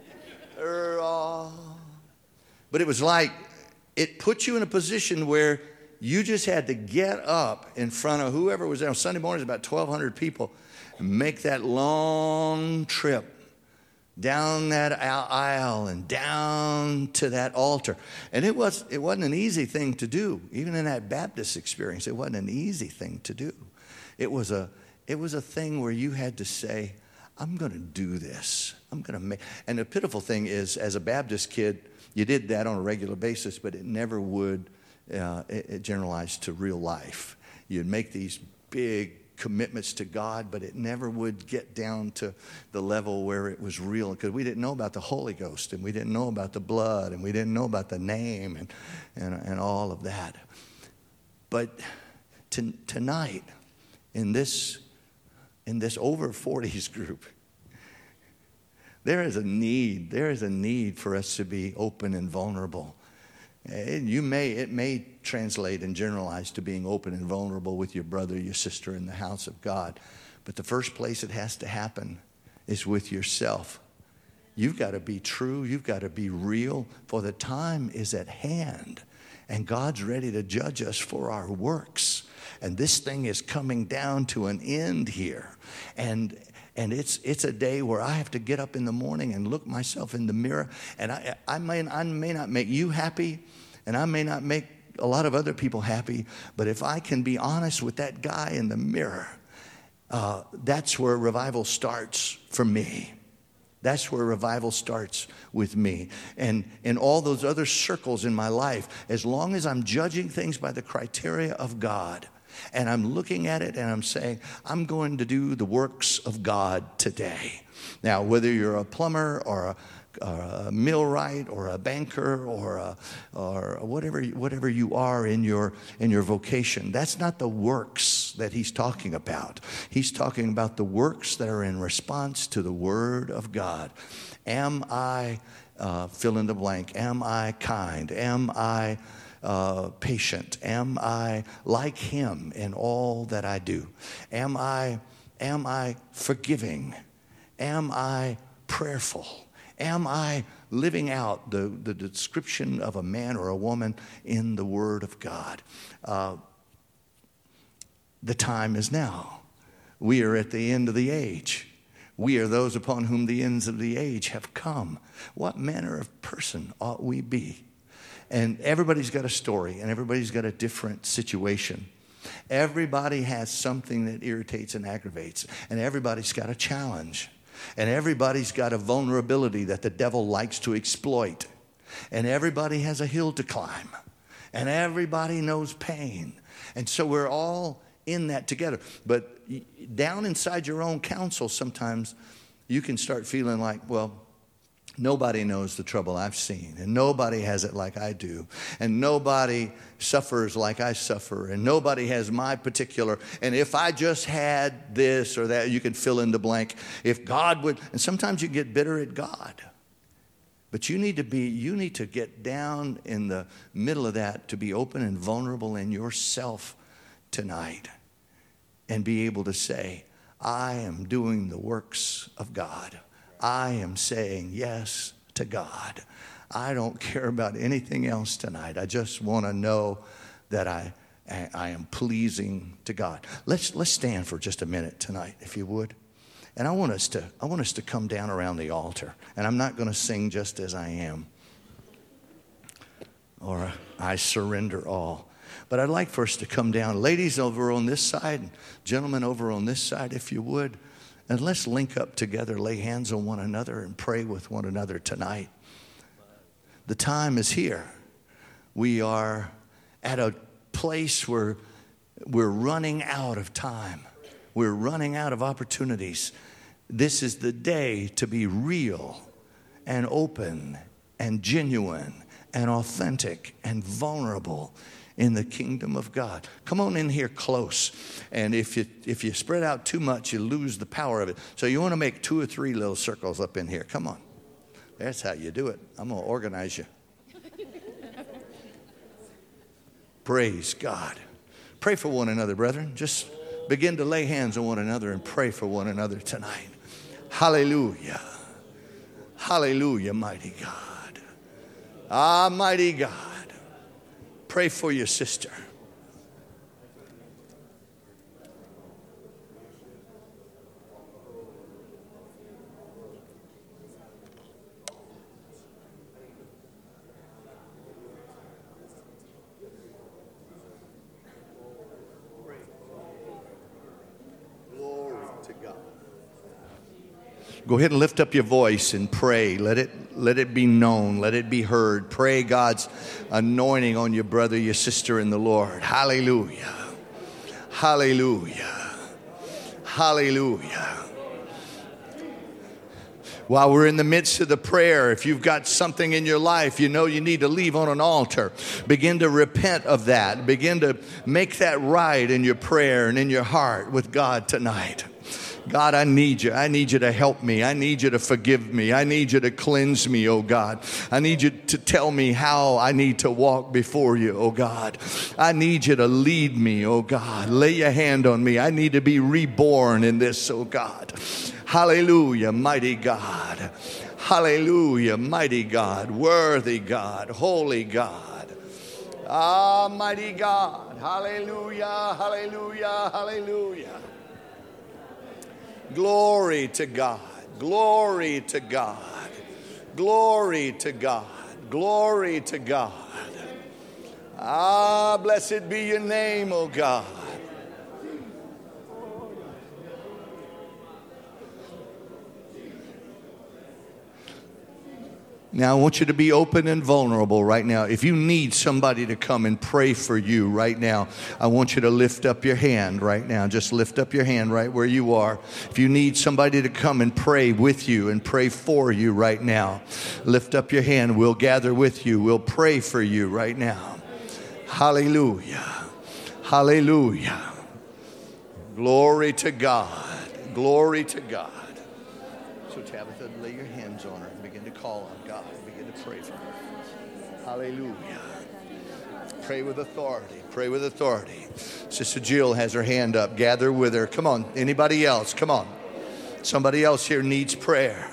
But it was like, it put you in a position where you just had to get up in front of whoever was there. On Sunday mornings, about 1,200 people, and make that long trip down that aisle and down to that altar. And it wasn't an easy thing to do. Even in that Baptist experience, it wasn't an easy thing to do. It was a thing where you had to say, I'm going to do this. I'm going to make. And the pitiful thing is, as a Baptist kid, you did that on a regular basis, but it never would it generalized to real life. You'd make these big commitments to God, but it never would get down to the level where it was real, because we didn't know about the Holy Ghost, and we didn't know about the blood, and we didn't know about the name and all of that. But tonight, in this over 40s group, there is a need for us to be open and vulnerable. It may translate and generalize to being open and vulnerable with your brother, your sister in the house of God. But the first place it has to happen is with yourself. You've got to be true. You've got to be real, for the time is at hand. And God's ready to judge us for our works. And this thing is coming down to an end here. And it's a day where I have to get up in the morning and look myself in the mirror. And I may not make you happy, and I may not make a lot of other people happy, but if I can be honest with that guy in the mirror, that's where revival starts for me. That's where revival starts with me. And in all those other circles in my life, as long as I'm judging things by the criteria of God, and I'm looking at it and I'm saying, I'm going to do the works of God today. Now, whether you're a plumber or a millwright or a banker or whatever you are in your vocation. That's not the works that he's talking about. He's talking about the works that are in response to the Word of God. Am I fill in the blank? Am I kind? Am I patient? Am I like him in all that I do? Am I forgiving? Am I prayerful? Am I living out the description of a man or a woman in the Word of God? The time is now. We are at the end of the age. We are those upon whom the ends of the age have come. What manner of person ought we be? And everybody's got a story, and everybody's got a different situation. Everybody has something that irritates and aggravates, and everybody's got a challenge. And everybody's got a vulnerability that the devil likes to exploit. And everybody has a hill to climb. And everybody knows pain. And so we're all in that together. But down inside your own counsel, sometimes you can start feeling like, well, nobody knows the trouble I've seen, and nobody has it like I do, and nobody suffers like I suffer, and nobody has my particular, and if I just had this or that, you can fill in the blank. If God would, and sometimes you get bitter at God. But you need to get down in the middle of that to be open and vulnerable in yourself tonight and be able to say, I am doing the works of God. I am saying yes to God. I don't care about anything else tonight. I just want to know that I am pleasing to God. Let's stand for just a minute tonight, if you would. And I want us to come down around the altar. And I'm not going to sing Just As I Am or I Surrender All. But I'd like for us to come down. Ladies over on this side, and gentlemen over on this side, if you would. And let's link up together, lay hands on one another, and pray with one another tonight. The time is here. We are at a place where we're running out of time. We're running out of opportunities. This is the day to be real and open and genuine and authentic and vulnerable in the kingdom of God. Come on in here close. And if you spread out too much, you lose the power of it. So you want to make 2 or 3 little circles up in here. Come on. That's how you do it. I'm going to organize you. Praise God. Pray for one another, brethren. Just begin to lay hands on one another and pray for one another tonight. Hallelujah. Hallelujah, mighty God. Ah, mighty God. Pray for your sister. Glory to God. Go ahead and lift up your voice and pray. Let it be known. Let it be heard. Pray God's anointing on your brother, your sister in the Lord. Hallelujah. Hallelujah. Hallelujah. While we're in the midst of the prayer, if you've got something in your life you know you need to leave on an altar, begin to repent of that. Begin to make that right in your prayer and in your heart with God tonight. God, I need you. I need you to help me. I need you to forgive me. I need you to cleanse me, oh God. I need you to tell me how I need to walk before you, oh God. I need you to lead me, oh God. Lay your hand on me. I need to be reborn in this, oh God. Hallelujah, mighty God. Hallelujah, mighty God. Worthy God. Holy God. Ah, mighty God. Hallelujah, hallelujah, hallelujah. Glory to God. Glory to God. Glory to God. Glory to God. Ah, blessed be your name, O God. Now, I want you to be open and vulnerable right now. If you need somebody to come and pray for you right now, I want you to lift up your hand right now. Just lift up your hand right where you are. If you need somebody to come and pray with you and pray for you right now, lift up your hand. We'll gather with you. We'll pray for you right now. Hallelujah. Hallelujah. Glory to God. Glory to God. So Tabitha, lay your hands on her and begin to call on God. Begin to pray for her. Hallelujah. Pray with authority. Pray with authority. Sister Jill has her hand up. Gather with her. Come on. Anybody else? Come on. Somebody else here needs prayer.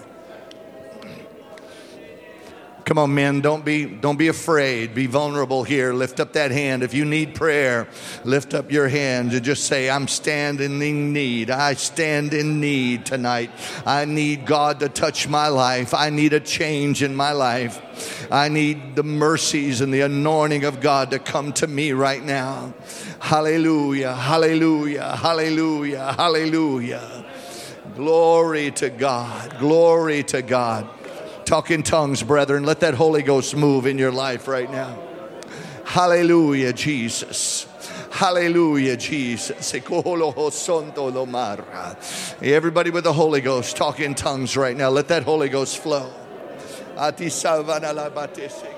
Come on, men, don't be afraid. Be vulnerable here. Lift up that hand. If you need prayer, lift up your hand and just say, I'm standing in need. I stand in need tonight. I need God to touch my life. I need a change in my life. I need the mercies and the anointing of God to come to me right now. Hallelujah, hallelujah, hallelujah, hallelujah. Glory to God. Glory to God. Talk in tongues, brethren. Let that Holy Ghost move in your life right now. Hallelujah, Jesus. Hallelujah, Jesus. Everybody with the Holy Ghost, talk in tongues right now. Let that Holy Ghost flow.